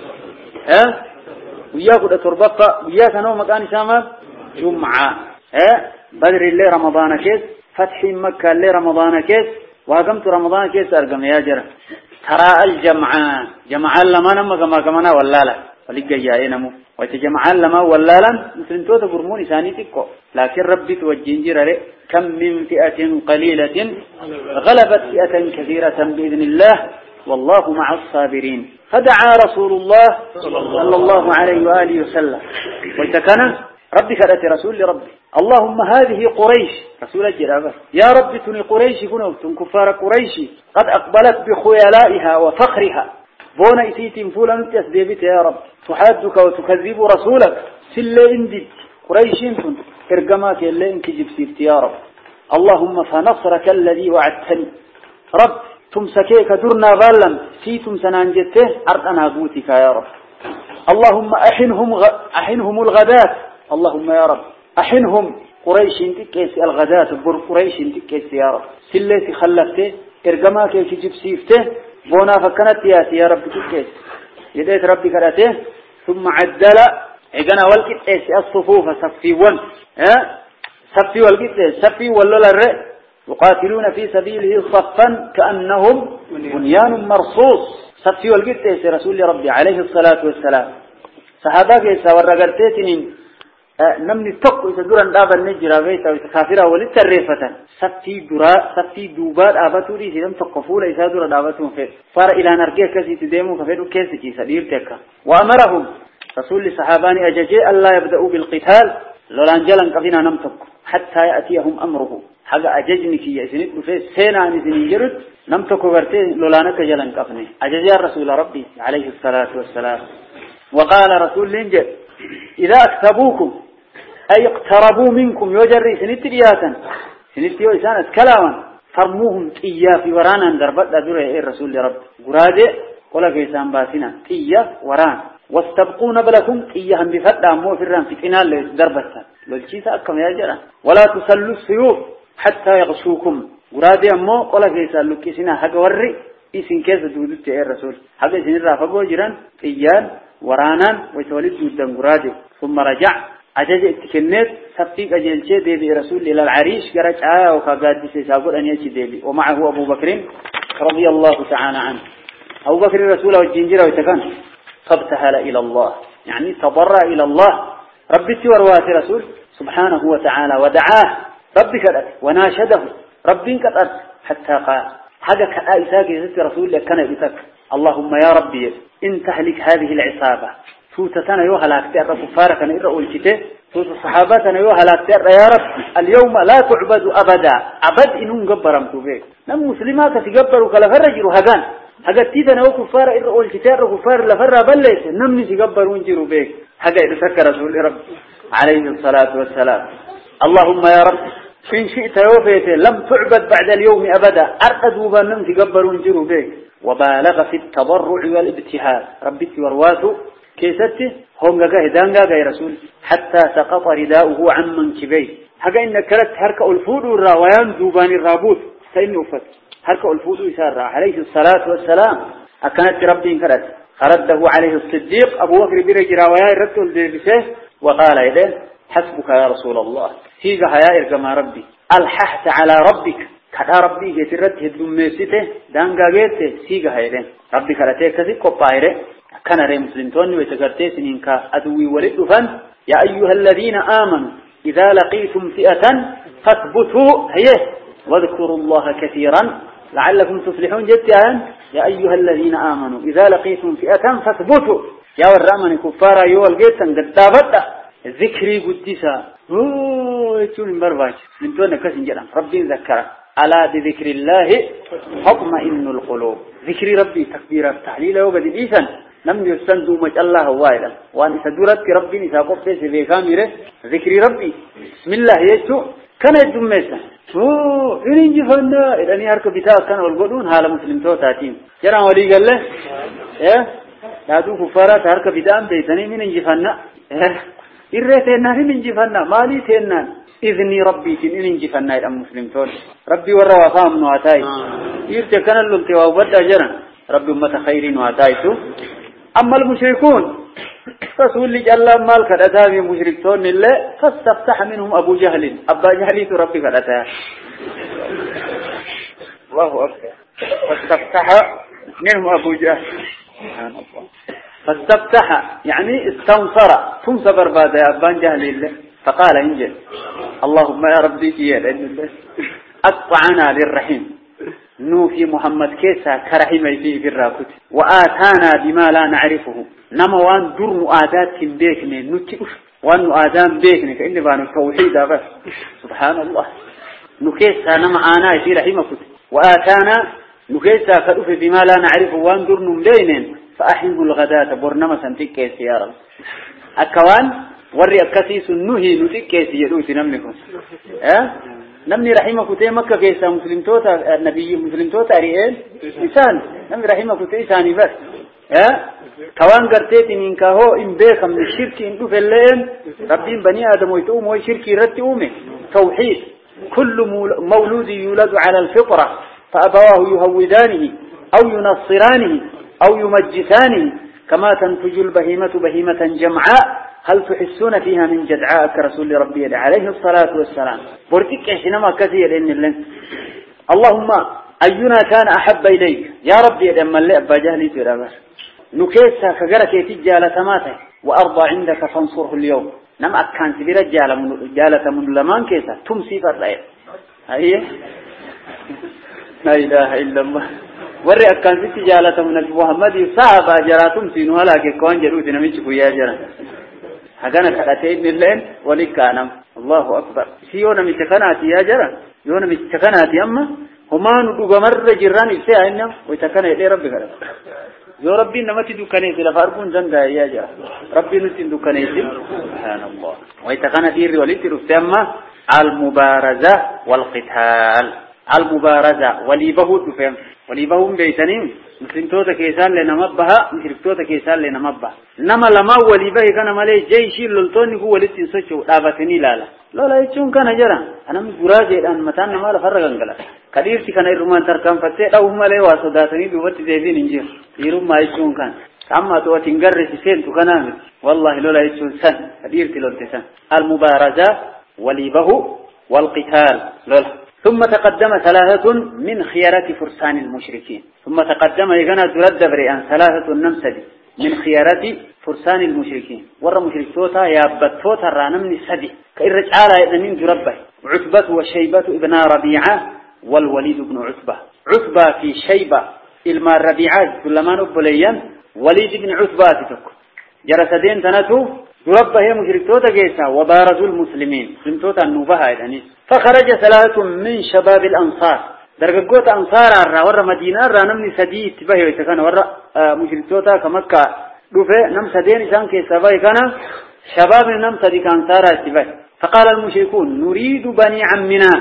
ويا كذا تربة ويا سنة مكان شامل جمعة بدري اللي رمضان كيس فتح مكة اللي رمضان كيس وقمت رمضان كيس أرقم يا جرى ترى جمعان لما نما كما ولا لا ولقى جاءنا ويتجمعان لما ولا لا مثل توتا برموني ثاني تكو لكن ربي توجين جرى كم من فئة قليلة غلبت فئة كثيرة بإذن الله والله مع الصابرين فدعا رسول الله صلى الله عليه وآله وسلم ويتكنا ربي كرأت رسول لربي اللهم هذه قريش رسول الجرابة يا رب تني قريش كنوتن كفار قريش قد أقبلت بخيلائها وفخرها بونا إسيتم فولا تسديبت يا رب تحادك وتكذب رسولك سلا اندد قريش كنت ارقمات يلا انك جبسيت يا رب اللهم فنصرك الذي وعدتني رب تمسكيك درنا بالا سيتم سنانجته أرقنا بوتك يا رب اللهم أحنهم الغدات اللهم يا رب أحنهم قريش انتكيس الغداة بر قريش انتكيس يا رب سلتي خلفته ارقماك يجيب سيفته بونا فكانت يا رب تكيس يديت ربي كرته ثم عدل إجانا والكتة الصفوف صفيون صفي والكتة صفي ولا الرء يقاتلون في سبيله صفا كأنهم بنيان مرصوص صفي والكتة رسول ربي عليه الصلاة والسلام صحابة ورقرتين نمني تقو إذا دوران دابا نجرى غيثا ويتكافرها وللتريفة صفي دوبات آباتوري سيدم تقفول إذا دوران آباتهم فيه فار إلى نرقية كسي تديمو كفيرو كيسي جيسا ديرتك وأمرهم رسول الصحاباني أجاجي ألا يبدأوا بالقتال لولان جلن قفنا نمتق حتى يأتيهم أمره حقا أجاجني كي يسند فيه سينا عن سنين جرد نمتق وغرتين لولانك جلن قفني أجاجي الرسول ربي عليه الصلاة والسلام وقال رسول لنجل إذا أكتبوكم أي اقتربوا منكم يجري سنترياتا سنتيو إسانة كلاما فرموهم إياه في ورانا دربت دوري الرسول لرب قرادة ولا في إسان باسنا إياه وران واستبقون بلكم إياهم بفتح مو فران في كنال دربتا للشيسة أكم يا جرى ولا تسلوا السيوف حتى يغشوكم قرادة مو ولا في إسان لكسنا حق وري إسن كيس دودت الرسول حق إسن الرافقو جران إياه ورانا ويتولد جدا قرادة ثم رجع أجاج اتكنت سفيق أجلشي ديبي رسول إلى العريش قرأ وقاد بسيسابور أن يأتي ديبي ومعه أبو بكر رضي الله تعالى عنه أبو بكر الرسول والجنجرة ويتكن فابتهل إلى الله يعني تضرع إلى الله ربي توروات رسول سبحانه وتعالى ودعاه ربي كذلك وناشده ربي كذلك حتى قال حاجة كآيساك يزيد رسول لك كان يتك اللهم يا ربي إن تهلك هذه العصابة توتتنا يوها لاكتئر كفارك نئرأوا الكتاب توت الصحاباتنا يوها لاكتئر يا رب اليوم لا تعبد أبدا عبد إنهم قبرم تبيك نم مسلمات تقبروا كالفرجروا هقان هقتيتنا وكفار إرأوا الكتاب كفار لفر بليس نمني تقبروا انجروا بيك حقا يتذكر رسول رب عليه الصلاة والسلام اللهم يا رب إن شئت يوفيته لم تعبد بعد اليوم أبدا أرقدوا بأنهم تقبروا انجروا بيك وبالغ في التضرع والابتهال ربي ورواته كيسته هم هدانغا يا رسول حتى سقط رداؤه عن منكبيه حقا إن كرت هركا الفود والراويان ذوبان الرابوت فإنه فت هركا الفود يسار عليه الصلاة والسلام أكانت ربي كرت فرده عليه الصديق أبو بكر برج راويان رده الدربسه وقال إليه حسبك يا رسول الله فيك هيا إرقما ربي ألححت على ربك كذا ربي جسرت هدوم مسيته دانغا جيته فيك هيا ربي كرتك كذي كوبايره كان رأي مسلمتون ويتكرتي سنينكا أدوي ولد فن يا أيها الذين آمنوا إذا لقيتم فئة فاثبتوا هيه واذكروا الله كثيرا لعلكم تفلحون جدا يا أيها الذين آمنوا إذا لقيتم فئة فاثبتوا يا ورامن كفارا يوال جيتا قد دابت ذكري قدسا يتون برباش مسلمتون كسن جدا ربي ذكر ألا بذكر الله تطمئن القلوب ذكر ربي تكبير التحليل وبدي إيسان نم يستندو مج الله وايلا وان سدورت ربي نساقف في بكاميره ذكر ربي بسم الله يسو كان يدمسا إنجي فنا إذن يارك بتاع كان والقدون هذا مسلم تو تاتين جرى ولي قال له لا دو كفارات هارك بتاع بيتني من إنجي فنا إرتنا من إنجي فنا مالي تنا إذني ربي تن إنجي فنا إلى مسلم تو ربي ورا وفام نواتاي يرتكن اللمتوا وبدا جرى ربي أمة خير واتايتو أما المشركون رسول الله مال كذا من مشركون الله فاستفتح منهم أبو جهل أبا جهل ربي كذا الله أكبر فاستفتح منهم أبو جهل سبحان الله فاستفتح يعني استنصر تنصبر بعد أبا جهل الله فقال إنجل اللهم يا ربي كيال أقطعنا للرحيم نوفي محمد كيسا كرحمي فيه بالراكوت وآتانا بما لا نعرفه نما وان دور مؤادات بيكني نتئف وان مؤادان بيكني كإني بانو توحيد بس سبحان الله نكيسا نما آنا في رحمكت وآتانا نكيسا كدوف بما لا نعرفه وان دور نملينين فأحيه الغداة برنما سنتك كيسي يا رب أكوان وري أكسيس النهي نتك كيسي يدوسي نملكم نمني رحمه كتير مكة كيسا مسلم توتا النبي مسلم توتا ريال إنسان نمني رحمه كتير إنساني بس كوان قرتيتي من كهو إن بيخ من الشرك إن في الليل ربين بني آدم ويتوم ويشركي رتئومه توحيد كل مولود يولد على الفطرة فأبواه يهودانه أو ينصرانه أو يمجسانه كما تنتج البهيمة بهيمة جمعاء هل تحسون فيها من جدعاء كرسول ربي عليه الصلاة والسلام برتك حينما كثير إن الله اللهم أينا كان أحب إليك يا ربي لما اللي أبا جهلي في رمش نكيسا كجرك يتجال تماته وأرضى عندك فانصره اليوم نم أكان سبيل جالة من لمان كيسا تمسي فرأي هي لا إله إلا الله ورّي أكان سبيل جالة من محمد صعب أجراتم سينوها لك كوان جلوس نميشك يا جرى هكذا كأتين اللين ولكانم الله أكبر سيونا متكناتي يا جرى يونا متكناتي أما هما ندوغ مرة جيران إبساء إنهم ويتكنا إلي ربي قال يا ربي إنما تدوكني في لفاربون زندا يا جرى ربي نتدوكني سبحان الله ويتكنا تيري وليتي رفتما المبارزة والقتال المبارزة وليبهود فهم وليبهم بيتنين مسلمتوتا كيسان لنمبها مشركتوتا كيسان لنمبها نما لما وليبه كان مالي جيشي للطوني هو لتين سوچو دابتني لالا لا يچون كان جرا انا مغراجي ان متان ما لفرغ انغلا كديرتي كان الرومان تركم فتي داو مالي واسوداتني بوت زيدين انجير يرو ما يچون كان اما تو تنغر سين تو كان والله لولا يچون سن كديرتي لونتسن المبارزة وليبه والقتال لولا ثم تقدم ثلاثة من خيارات فرسان المشركين ثم تقدم يغنى ترد بريئان ثلاثة النمسدي من خيارات فرسان المشركين ورى مشركتوتا يابتوتا رانمني سدي كإرجعالا يدنين تربه عتبة وشيبة ابن ربيعة والوليد بن عتبة عتبة في شيبة إلما الربيعة كلما نقبليا وليد بن عتبة تتك جرسدين تنتو تربه مشركتوتا جيسا وبارزوا المسلمين مسلمتوتا النوبها يعني فخرج ثلاثة من شباب الأنصار درجات أنصار الرا ورا مدينة الرا نمني سدي تبهي ويتكان ورا مشركتوتا كمكة دوفه نم سدين إنسان كيسابه كان شباب نم سدي كأنصار تبهي فقال المشركون نريد بني عمنا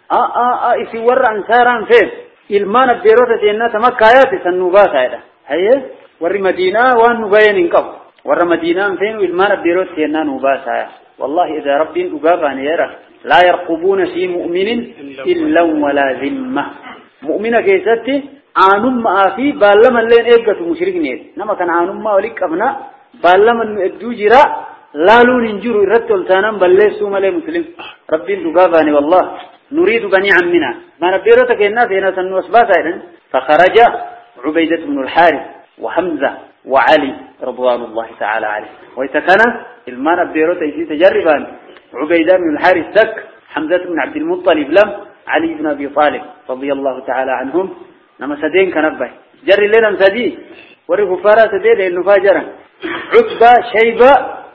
إسي ورا أنصارا فيه إلمان الديروت تينا تمكايات سنوبات هذا هي ورا مدينة وان نبين إنكم ورا مدينة فين إلمان الديروت تينا نوبات هذا والله إذا ربي أجابني يرى لا يرقبون في مؤمن إلا ولا ذمة مؤمن كيستي عانم ما في بالما لين إبقى مشركين نما كان عانم ما ولك أبناء بالما نؤدو جراء لا لون ينجروا الرتل تانم بل ليسوا ملي مسلم ربي أجابني والله نريد بني عمنا ما نبيرتك الناس هنا سنوسبات أيضا فخرج عبيدة بن الحارث وحمزة وعلي رضوان الله تعالى عليه ويتكنا المان بيروت يجي تجربان عبيدة بن الحارث تك حمزة بن عبد المطلب لم علي بن أبي طالب رضي الله تعالى عنهم نما سدين كنبه جري لنا مسدي وريه فارا سدين إنه فاجرا عتبة شيبة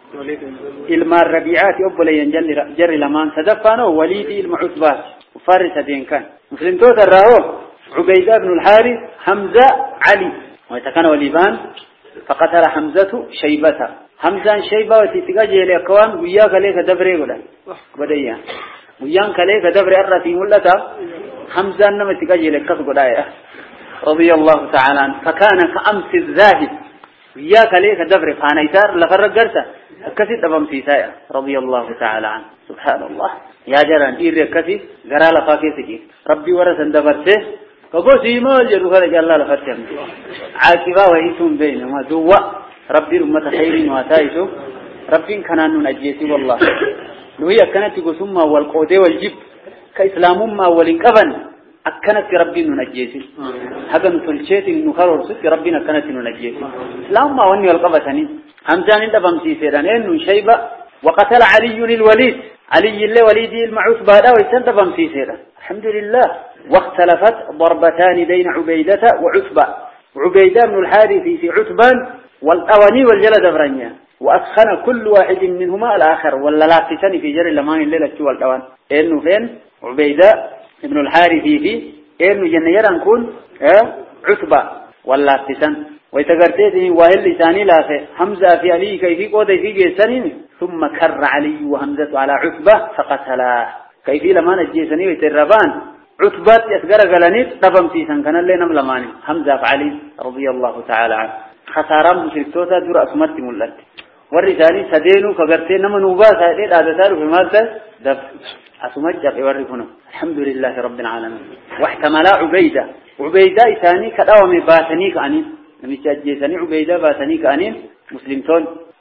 المان ربيعات أبلي جري لمان سدفانه وليد المعتبات وفارس سدين كان مسلم توت الراهو عبيدة بن الحارث حمزة علي ويتكن وليبان فقتل حمزة شيبته حمزة شيبة وتتجاجي لأكوان وياك ليك دبري ولا بديا وياك ليك دبري أرتي ملتا حمزة نما تتجاجي لك كسبدايا رضي الله تعالى عنه فكان كأمس الذاهب وياك ليك دبري فانيتار لفرق جرسة كثير دبم في سايا رضي الله تعالى عنه سبحان الله يا جران إير كثير جرا لفاكيسكي ربي ورث دبرته فقوسي ما الجر هذا جل الله لفتهم عاقبة وهيتم بينهما دوا ربي أمة خير واتايسو ربي كانوا نجيسي والله نوي أكنت قسم والقودة والجب كإسلام ما والإنكبن أكنت ربي نجيسي هذا نتلشيت نخرر سك ربنا أكنت نجيسي إسلام ما وني والقبتني همزان إنت بمسيسيران إنه شيبة وقتل علي الوليد علي الله وليدي المعوث بعده ويسنت بمسيسيران الحمد لله واختلفت ضربتان بين عبيدة وعتبة عبيدة بن الحارث في عتبان والأواني والجلد فرنيا وأسخن كل واحد منهما الآخر ولا لا تسني في جر لمان الليلة شو الأوان إنه فين عبيدة بن الحارث في إنه جنيرا نكون عتبة ولا تسن ويتقرتيه وهل لساني لا في حمزة في علي كيفي قوضي في جيسانين ثم كر علي وحمزة على عتبة فقتلاه كيفي لما نجيساني ويتربان عتبات يسقر قلنيت دفم سيسان كان اللي نم لماني حمزة فعلي رضي الله تعالى عنه خسارة مشركتوتا دور أسمرت ملت والرسالي سدينو كقرتين نما نوباسا إذا تساروا في مادة دف أسمرت يورفونه الحمد لله رب العالمين واحتمل عبيدة إساني كدوام باتني كأنين نمشي أجيساني عبيدة باتني كأنين مسلمتون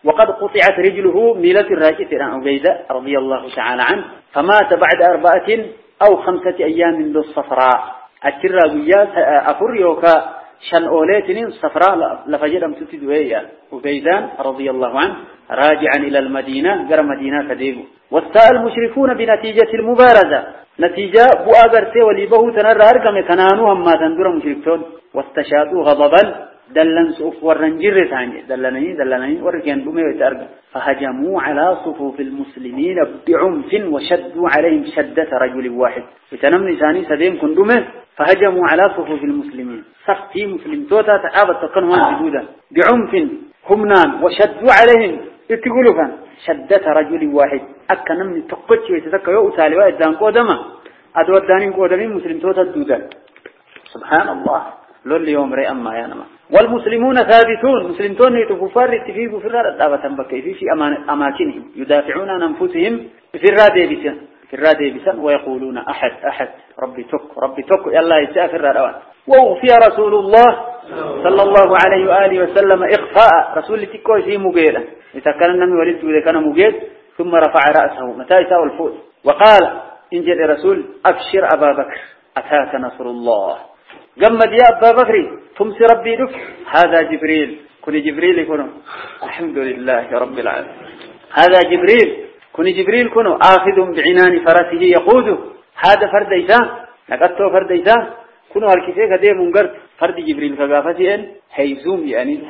وقد قطعت رجله ميلة الراجل عن عبيدة رضي الله تعالى عنه فمات بعد 4 أو 5 أيام بالصفراء التراويات أفريوكا شن أوليتين صفراء لفجر أمسوتي دوية عبيدان رضي الله عنه راجعا إلى المدينة جرى مدينة كديبو واستاء المشركون بنتيجة المبارزة نتيجة بؤغرتي وليبه تنرى أرقم تنانوهم ما تندر مشركتون واستشاطوا غضبا دلن سوف ورنجر ثاني دلني ورجن بمي وترجع فهجموا على صفوف المسلمين بعنف وشدوا عليهم شدة رجل واحد وتنمني ثاني سديم كندمه فهجموا على صفوف المسلمين سختي مسلم توتا تعابت تقنوا جدودا بعنف همنان وشدوا عليهم اتقولوا شدة رجل واحد أكنمني تقتش ويتذكر يؤتالي وإدان قودما أدوات دانين قودمين مسلم توتا دودا سبحان الله لول يوم رأي أما يا نما والمسلمون ثابتون مسلمون يتكفار اتفيقوا في الرادة دابة بكيفي في أماكنهم يدافعون عن أنفسهم في الرادة بسن ويقولون أحد ربي تك يلا يسافر الرادة ووفي رسول الله صلى الله عليه وآله وسلم إخفاء رسول تكوي في مجيلة يتكلم النبي ولد إذا كان مجيد ثم رفع رأسه متى يساوي الفوز وقال إن جاء الرسول أبشر أبا بكر أتاك نصر الله جمد يا أبا بكر تمسي ربي لك هذا جبريل كن جبريل يكون الحمد لله رب العالمين هذا جبريل كن جبريل كن آخذ بعنان فرسه يقوده هذا فرد إيسان لقدته فرد إيسان كنوا هالكثير كده منقرد فرد جبريل كغافتين هيزوم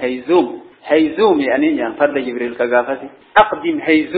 يعني فرد جبريل كغافتي أقدم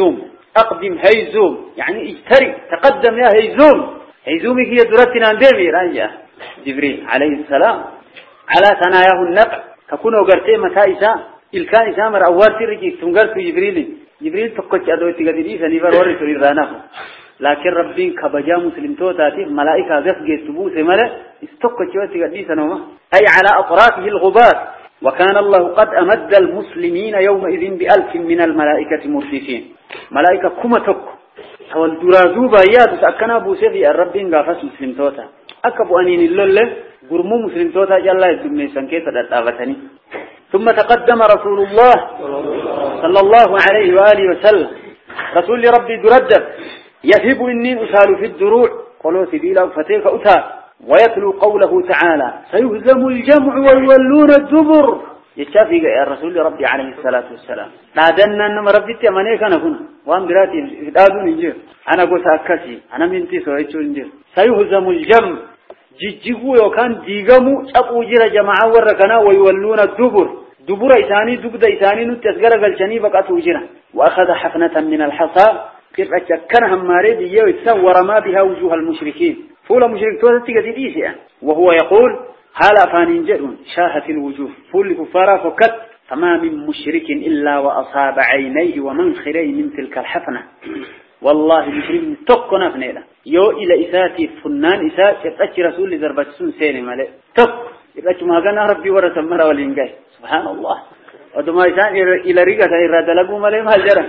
هيزوم يعني اجتري تقدم يا هيزومي كي درتنا اندمي راجع جبريل عليه السلام على ثناياه النقع تكون وقرتي متائسا الكان إسامر أوارتي رجي تنقرت جبريل تقوش أدوتي قدري سنفر ورث رضانه لكن ربين كبجا مسلم توتاتي ملائكة غفقه تبوث ملأ استقوش أدوتي قدري سنوما أي على أطرافه الغبار وكان الله قد أمد المسلمين يومئذ ب1000 من الملائكة مرسفين ملائكة كما تك والدرازوبا يا تسأكنا بوسفي الربين غافس مسلم توتا أكبو أنين اللولة قرمو مسلم توتا جالله يدمي سنكيسة الأغتني ثم تقدم رسول الله صلى الله عليه وآله وسلم رسول ربي دردد يهب إني أسال في الدروع قالوا سبيلا فتيك أتى ويتلو قوله تعالى سيهزم الجمع ويولون الدبر يشافي الرسول ربي عليه الصلاة والسلام نادنا أنما ربي تأمني كان هنا وأن براتي إدادون إنجير أنا قلت أكسي أنا منتي سويتو إنجير سيهزم الجمع جيجيغو يوكان ديغمو تقو جير جماعة وركنا ويولون الدبر دبر إساني دبد إساني نتسقر قلشاني بقاتو جيرا وأخذ حفنة من الحصى كيف أتشكنها مارد يويتسان ورما بها وجوه المشركين فول مشرك توتي قديديس يعني وهو يقول هلا فانينجرون شاهت الوجوه فول كفارا فكت فما من مشرك إلا وأصاب عينيه ومنخريه من تلك الحفنة والله مشرك تقنا فنيلا يو إلى إساتي فنان إسات يبقى رسول لذربة سن سيني مالي تق يبقى ما كان ربي ورث مرة والإنجاي سبحان الله ودما إسان إلى ريقة إرادة لقو مالي مهالجرة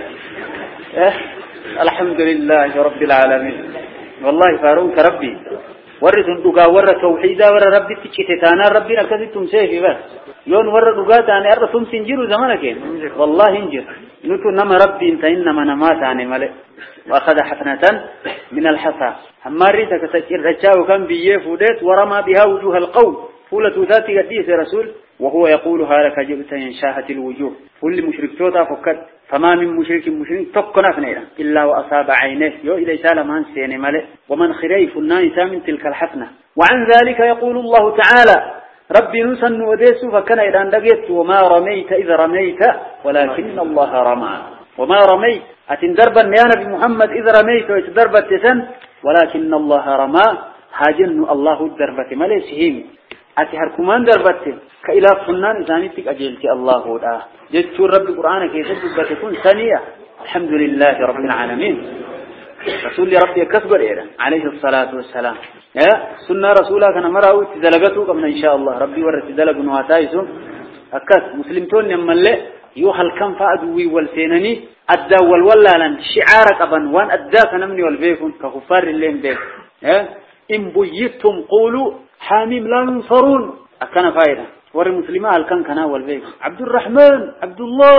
الحمد لله رب العالمين والله فارونك ربي ورث دغا ور توحيدا ور ربي تشيتانا ربي نكذتم سيفي بس يون ور دغا تاني ارثم سنجرو زمانك والله انجر نتو نما ربي انت انما نماتاني ملئ واخذ حفنة من الحصى هماري تكسكر رجاو كان بيه فودت ورمى بها وجوه القوم فولة ذاتي قديس رسول وهو يقولها لك جبت ينشاهت الوجوه فل مشرك توتا فكت فما من مشرك تقنا فنيلا إلا وأصاب عينيه يو إلى سالم عن سين ملئ ومن خريف الناس من تلك الحفنة وعن ذلك يقول الله تعالى ربي نسن وديس فكان إذا اندقيت وما رميت إذ رميت ولكن الله رمى وما رميت أتندربا يا نبي محمد إذ رميت ويتدربت تسن ولكن الله رمى هاجن الله الدربة مليسهم أتهر كمان دربت كإلى فنان زانيتك أجلت الله ودا جدت رب القرآن كيف تكون ثانية الحمد لله رب العالمين رسول ربي كسبر عليه الصلاة والسلام يا سنة رسولا كان مرأو تزلقته قبل إن شاء الله ربي ورد تزلق نواتايسون أكاد مسلمتون يملئ يوحل كم فأدوي والسينني أدى والولالا شعارك أبن وان أداك نمني والبيكون كخفار اللين بيك إن بيتم قولوا حاميم لا ينصرون أكنا فايدة ور المسلمين هل كان والبيك عبد الرحمن عبد الله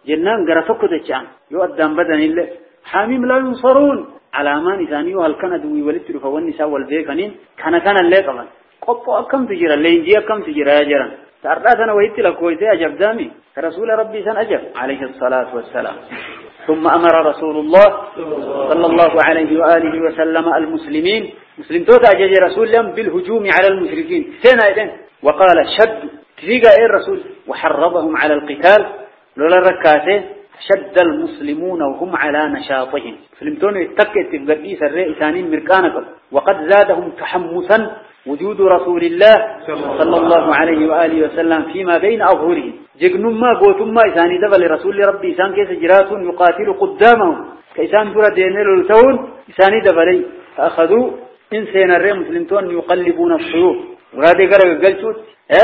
جنان قرأتك تجان يؤدم بدن الله حاميم لا ينصرون على ما نساني وهل كان دوي ولدت فوالنساء والبيكنين كان اللي طبعا قطع كم تجرى اللينجي كم تجرى يا جرا تعرضنا وهيت لك ويتي أجب دامي رسول ربي سن أجب عليه الصلاة والسلام ثم أمر رسول الله صلى الله عليه وآله وسلم المسلمين مسلم توتا أجج رسول لهم بالهجوم على المشركين سنة إذن وقال شد تفيق إيه الرسول وحرضهم على القتال لولا الركاته شد المسلمون وهم على نشاطهم فلمتون اتكت بقديس الرئيسانين مركانك وقد زادهم تحمسا وجود رسول الله صلى الله عليه وآله وسلم فيما بين أظهرهم جقنوا ما قوتوا ما إساني دبل رسول ربي إسان كيس جراتون يقاتل قدامهم كإسان برا دينيل التون إساني دبلي فأخذوا إنسان الرئي مسلمتون يقلبون الصيوف وهذه قرأ قلتوت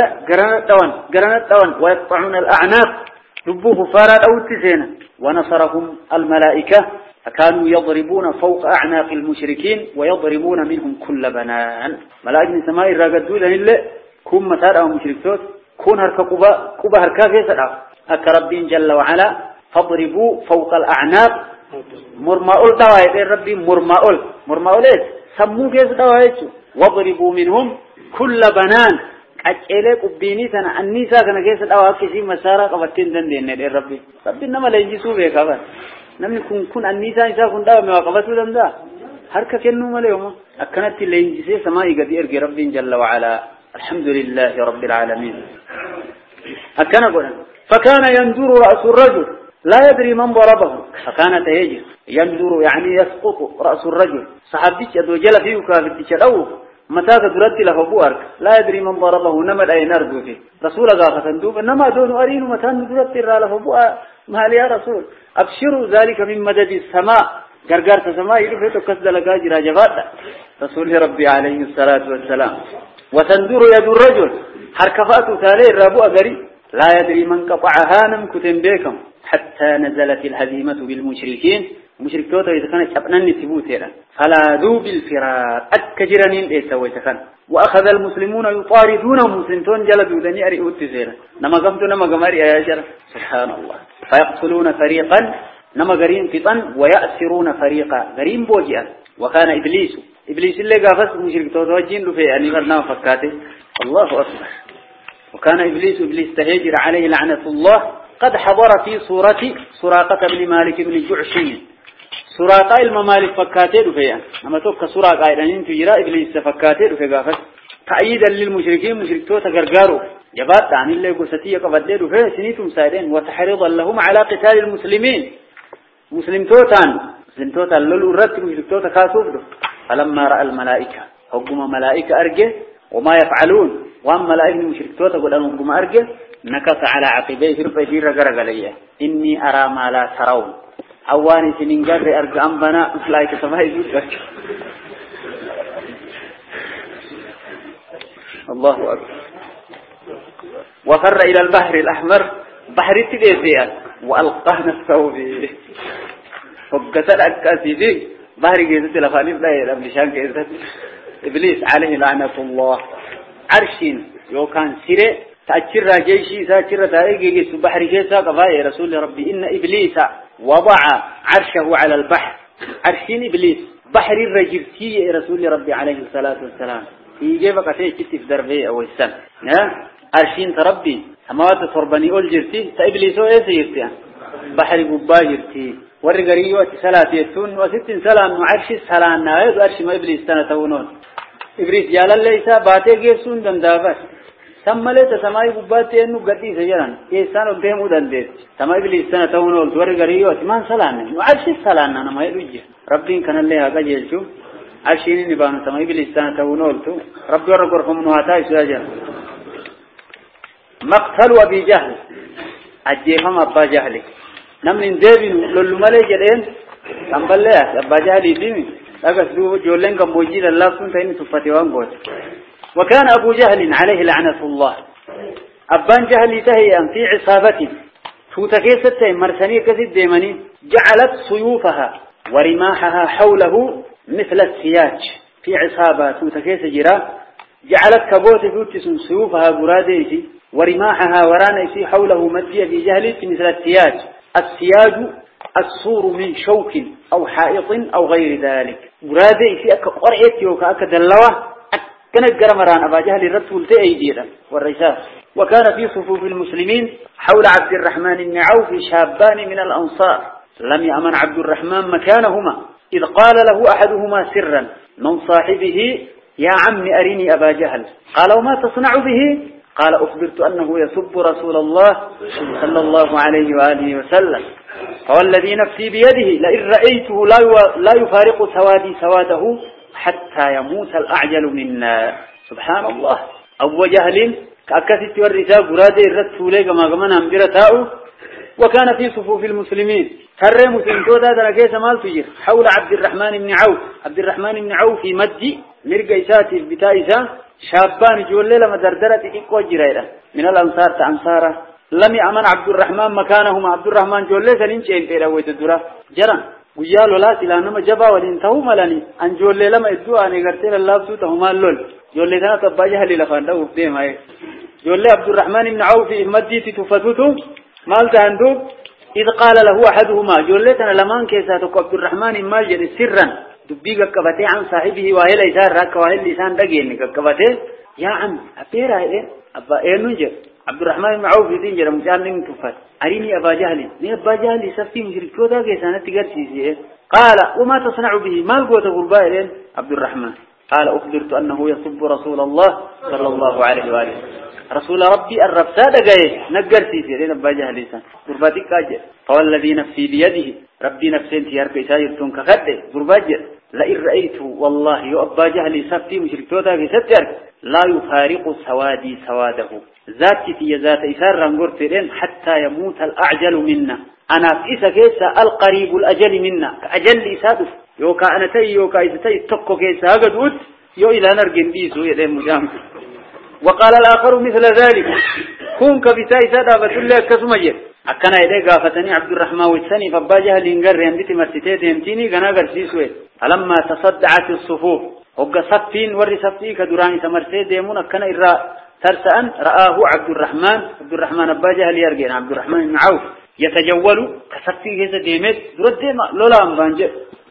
قرنت طوان ويقطعون الأعناق ربوه فارات أو التسين ونصرهم الملائكة فكانوا يضربون فوق أعناق المشركين ويضربون منهم كل بنان ملائكة سماء الراقدوا لهم كون مسار أو مشركتوت كون هركا قبا هركا في سرع أكربين جل وعلا فاضربوا فوق الأعناق مرماؤل دواء ربي مرماؤل سموا كيس دواء واضربوا منهم كل بنان أجلك وبيني سنا النساء سنا كيس دواء كيسي مسارا قبتين دندين ربي إنما لا يجسوا بكذا نمي كون النساء كون دواء مواقبته دندا هركا كنوا مليهم أكنت اللي يجسي سماء قدير ربي جل وعلا الحمد لله رب العالمين أكنا قلنا فكان يندور رأس الرجل لا يدري من ضربه فكان تهجر يندور يعني يسقط رأس الرجل صحابيك أدو جل فيه كافتك الأول متى تدرد له بؤرك لا يدري من ضربه نمد أي نرد فيه رسول غافة دوب إنما دون أرين متى تدرد له بؤر مهل يا رسول أبشروا ذلك من مدد السماء قرقرت السماء يرفع كسد لقاجر جفاتا رسول ربي عليه الصلاة والسلام وتندور يد الرجل حركفات تالي الرابو أغري لا يدري من قطعها نم كتن بكم حتى نزلت الهزيمة بالمشركين مشركوتا يتكن شبنان نتبوتيرا فلا ذو بالفرار أكجرنين إيسويتكن وأخذ المسلمون يطاردون مسلمون جلدوا ذني أرئوا التزيرا نما قمت نما قماري آياشر سبحان الله فيقتلون فريقا نما قرين فطن ويأسرون فريقا قرين بوجئا وكان إبليس اللي قافت مشركوتا وجين لفي يعني فرنا فكاته الله أكبر وكان إبليس تهجر عليه لعنة الله قد حضر في صورة سراقة بن مالك بن جعشي سراقة الممالك فكاتير فيها أما توقع سراقة إذن تجرى إبليس فكاتير في قافت تأييدا للمشركين مشركتو تقرقاروا جبات عن الله قصتية قبدير فيها سنيتم سائرين وتحريضا لهم على قتال المسلمين مسلمتوتا للو رت مشركتوتا كاسوفدو فلما رأى الملائكة حكم ملائكة أرجه وما يفعلون وأما ملائكة المشركتوتا قل أنهم حكم أرجه نكس على عقبيه رفع جير قرقلية إني أرى ما لا ترون أواني سننقر أرقام بنا ملائكة سماء يزود الله أكبر وفر إلى البحر الأحمر بحر التديسية وألقاه نفسه فيه فقتل أكاسي فيه بحر جيزة لفاني بلاي الأبلشان كيزة إبليس عليه لعنة الله عرشين يوكان سيري تأجر جيشي ساكر تاريخي بحر جيسا قضايا رسول ربي إن إبليس وضع عرشه على البحر عرشين إبليس بحر الرجبتي رسول ربي عليه الصلاة والسلام يجيب قتيل كتف دربي أو السنة عرشين تربي سماوات صرباني أول جرتي تإبليسو إيه سيرتي بحر قبا جرتي ورقريوة سلاة يسون وست سلام عرش السلام نايد عرش ما إبليس سنتونون إبليس يالا ليسا باتي جيسون دندابات سملت سماي قباتي إنه قدي سجران إنسان قدامه دندت سماي إبليس سنتونون ورقريوة ما سلام عرش السلام أنا ما يرجع ربي كان الله هذا جيشو عرشين نبان سماي إبليس سنتونون تو ربي ورقرهم نهاتاي سجران مقتل أبي جهل أجيهم أبا جهل نمن ديبين لولو مالي جدين أمبالي أبا جهل يديمي لكن سلوه جولين كم بوجيل الله سنتين تفتوان قوت وكان أبو جهل عليه لعنة الله أبان جهل تهيئا في عصابته توتكيسته مرسانية كثير ديماني جعلت سيوفها ورماحها حوله مثل السياج في عصابة توتكيس جرا جعلت كبوت فوتس سيوفها براديسي ورماحها ورانيسي حوله مدية في جهل مثل السياج السياج السور من شوك أو حائط أو غير ذلك برادي في قرعة يوكا دلوة كانت جرمران أبا جهل الرسول تأيديدا والرجال. وكان في صفوف المسلمين حول عبد الرحمن بن عوف شابان من الأنصار لم يأمن عبد الرحمن مكانهما إذ قال له أحدهما سرا من صاحبه يا عم أريني أبا جهل قال وما تصنع به قال أخبرت أنه يسب رسول الله صلى الله عليه وآله وسلم فوالذي نفسي بيده لئن رأيته لا يفارق سوادي سواده حتى يموت الأعجل منا. سبحان الله. أبو جهل كأكثت والرساء قرادة الرسولة كما قمنا انبرتاؤه. وكان في صفوف المسلمين ترى مسلم تودا دركيس مال تجير حول عبد الرحمن بن عوف. عبد الرحمن بن عوف في مدي مرقى إساتي بتائسا شابان جولي لما دردرت إقوى جريرا من الأنصار تأنصارا لم يأمن عبد الرحمن مكانهم. عبد الرحمن جولي سلين شيء فيرا ويتدرا جرا قيالو لا سلانما جبا ولينتهو ملاني أن جولي لما إدوا أن يغرتين الله سوتهما اللول جولي تنا تباجه للفانده وفدهم هاي جولي عبد الرحمن بن عوف في مدي تتفتوتو مال تهندو إذ قال له أحدهما جولي تنا لمان كيساتك عبد الرحمن مال سرا دبيك كبتي عن صاحبه وهي ليسان راك وهي لسان دقيني كبتي يا عم أبيرا إيه أبا إيه ننجر عبد الرحمن بن عوف يدين جرى مجال نين تفات أريني أبا جهل ني أبا جهل سفتي مشرك كودا كيسانة تقرسي قال وما تصنع به ما القوة قربائل عبد الرحمن قال أخبرت أنه يصب رسول الله صلى الله عليه وآله رسول ربي الرفساد قايه نقرسي لين أبا جهل لسان قرباتك أجل فوالذي نفسي بيده ربي نفسين تيارك ساير تنك خده قرباجل لئن رأيته والله يؤبا جهلي سفتي مشركتوتا في ستر لا يفارق سوادي سواده ذاتي في ذات إثار رنقرتين حتى يموت الأعجل منا أنا في إسا كيسا القريب الأجل منا أجل إسادف يوكا أنا تي يوكا إذا تي تقو كيسا قدود يو إلى نرقن بيسو يدين مجام. وقال الآخر مثل ذلك كونك بتاي سادا بسولي كسمجر أكنا إليه قافتني عبد الرحمن والثاني فبا جهل ينقر يندتي مرتتين يمتيني قناقر سيسوه فلما تصدعت الصفوف وقا صفين وري صفتي كدراني تمرتين ديمون أكنا إراء ترسأن رآه عبد الرحمن أبا جهل يرقين عبد الرحمن بن عوف يتجول كصفتي كيسا ديمت درد ديما لولا أمبانجر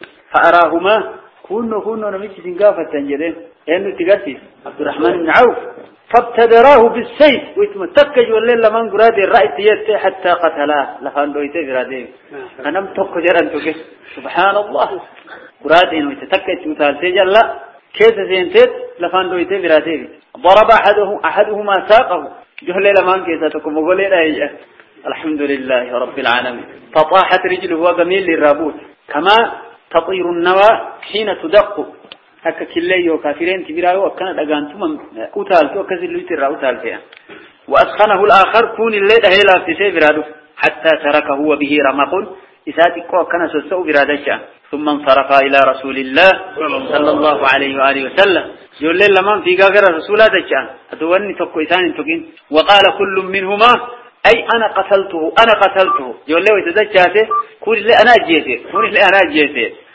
فأراهما كونو نميش سنقافة تنجرين لأنه تقاسي عبد الرحمن بن عوف فابتدراه بالسيف ويتمتكج والليل لمن قرادي الرأي تيسي حتى قتلاه لفان دويته قرادي أنا متوقع جرانتك سبحان الله قرادي ويتتكج وثالثي جل كيس سينتت لفان دويته قرادي ضرب أحدهما ساقه جهل لمن كيساتكم وقولي لا يجأ الحمد لله رب العالمين فطاحت رجله وقميل للرابوت كما تطير النوى حين تدق هكا كلي وكافرين تبيراو وكان دغانتم اوتالتو كزلو يترا اوتالتيا واسخنه الاخر كون الليل هيلا في سيفرادو حتى تركه هو به رمق اساتيكو كان سسو برادشا ثم انصرف الى رسول الله صلى الله عليه واله وسلم يقول لما في غير رسول دجا ادوني تكو اسان تكين وقال كل منهما اي انا قتلته يقول له يتدجاته كل اللي انا جيته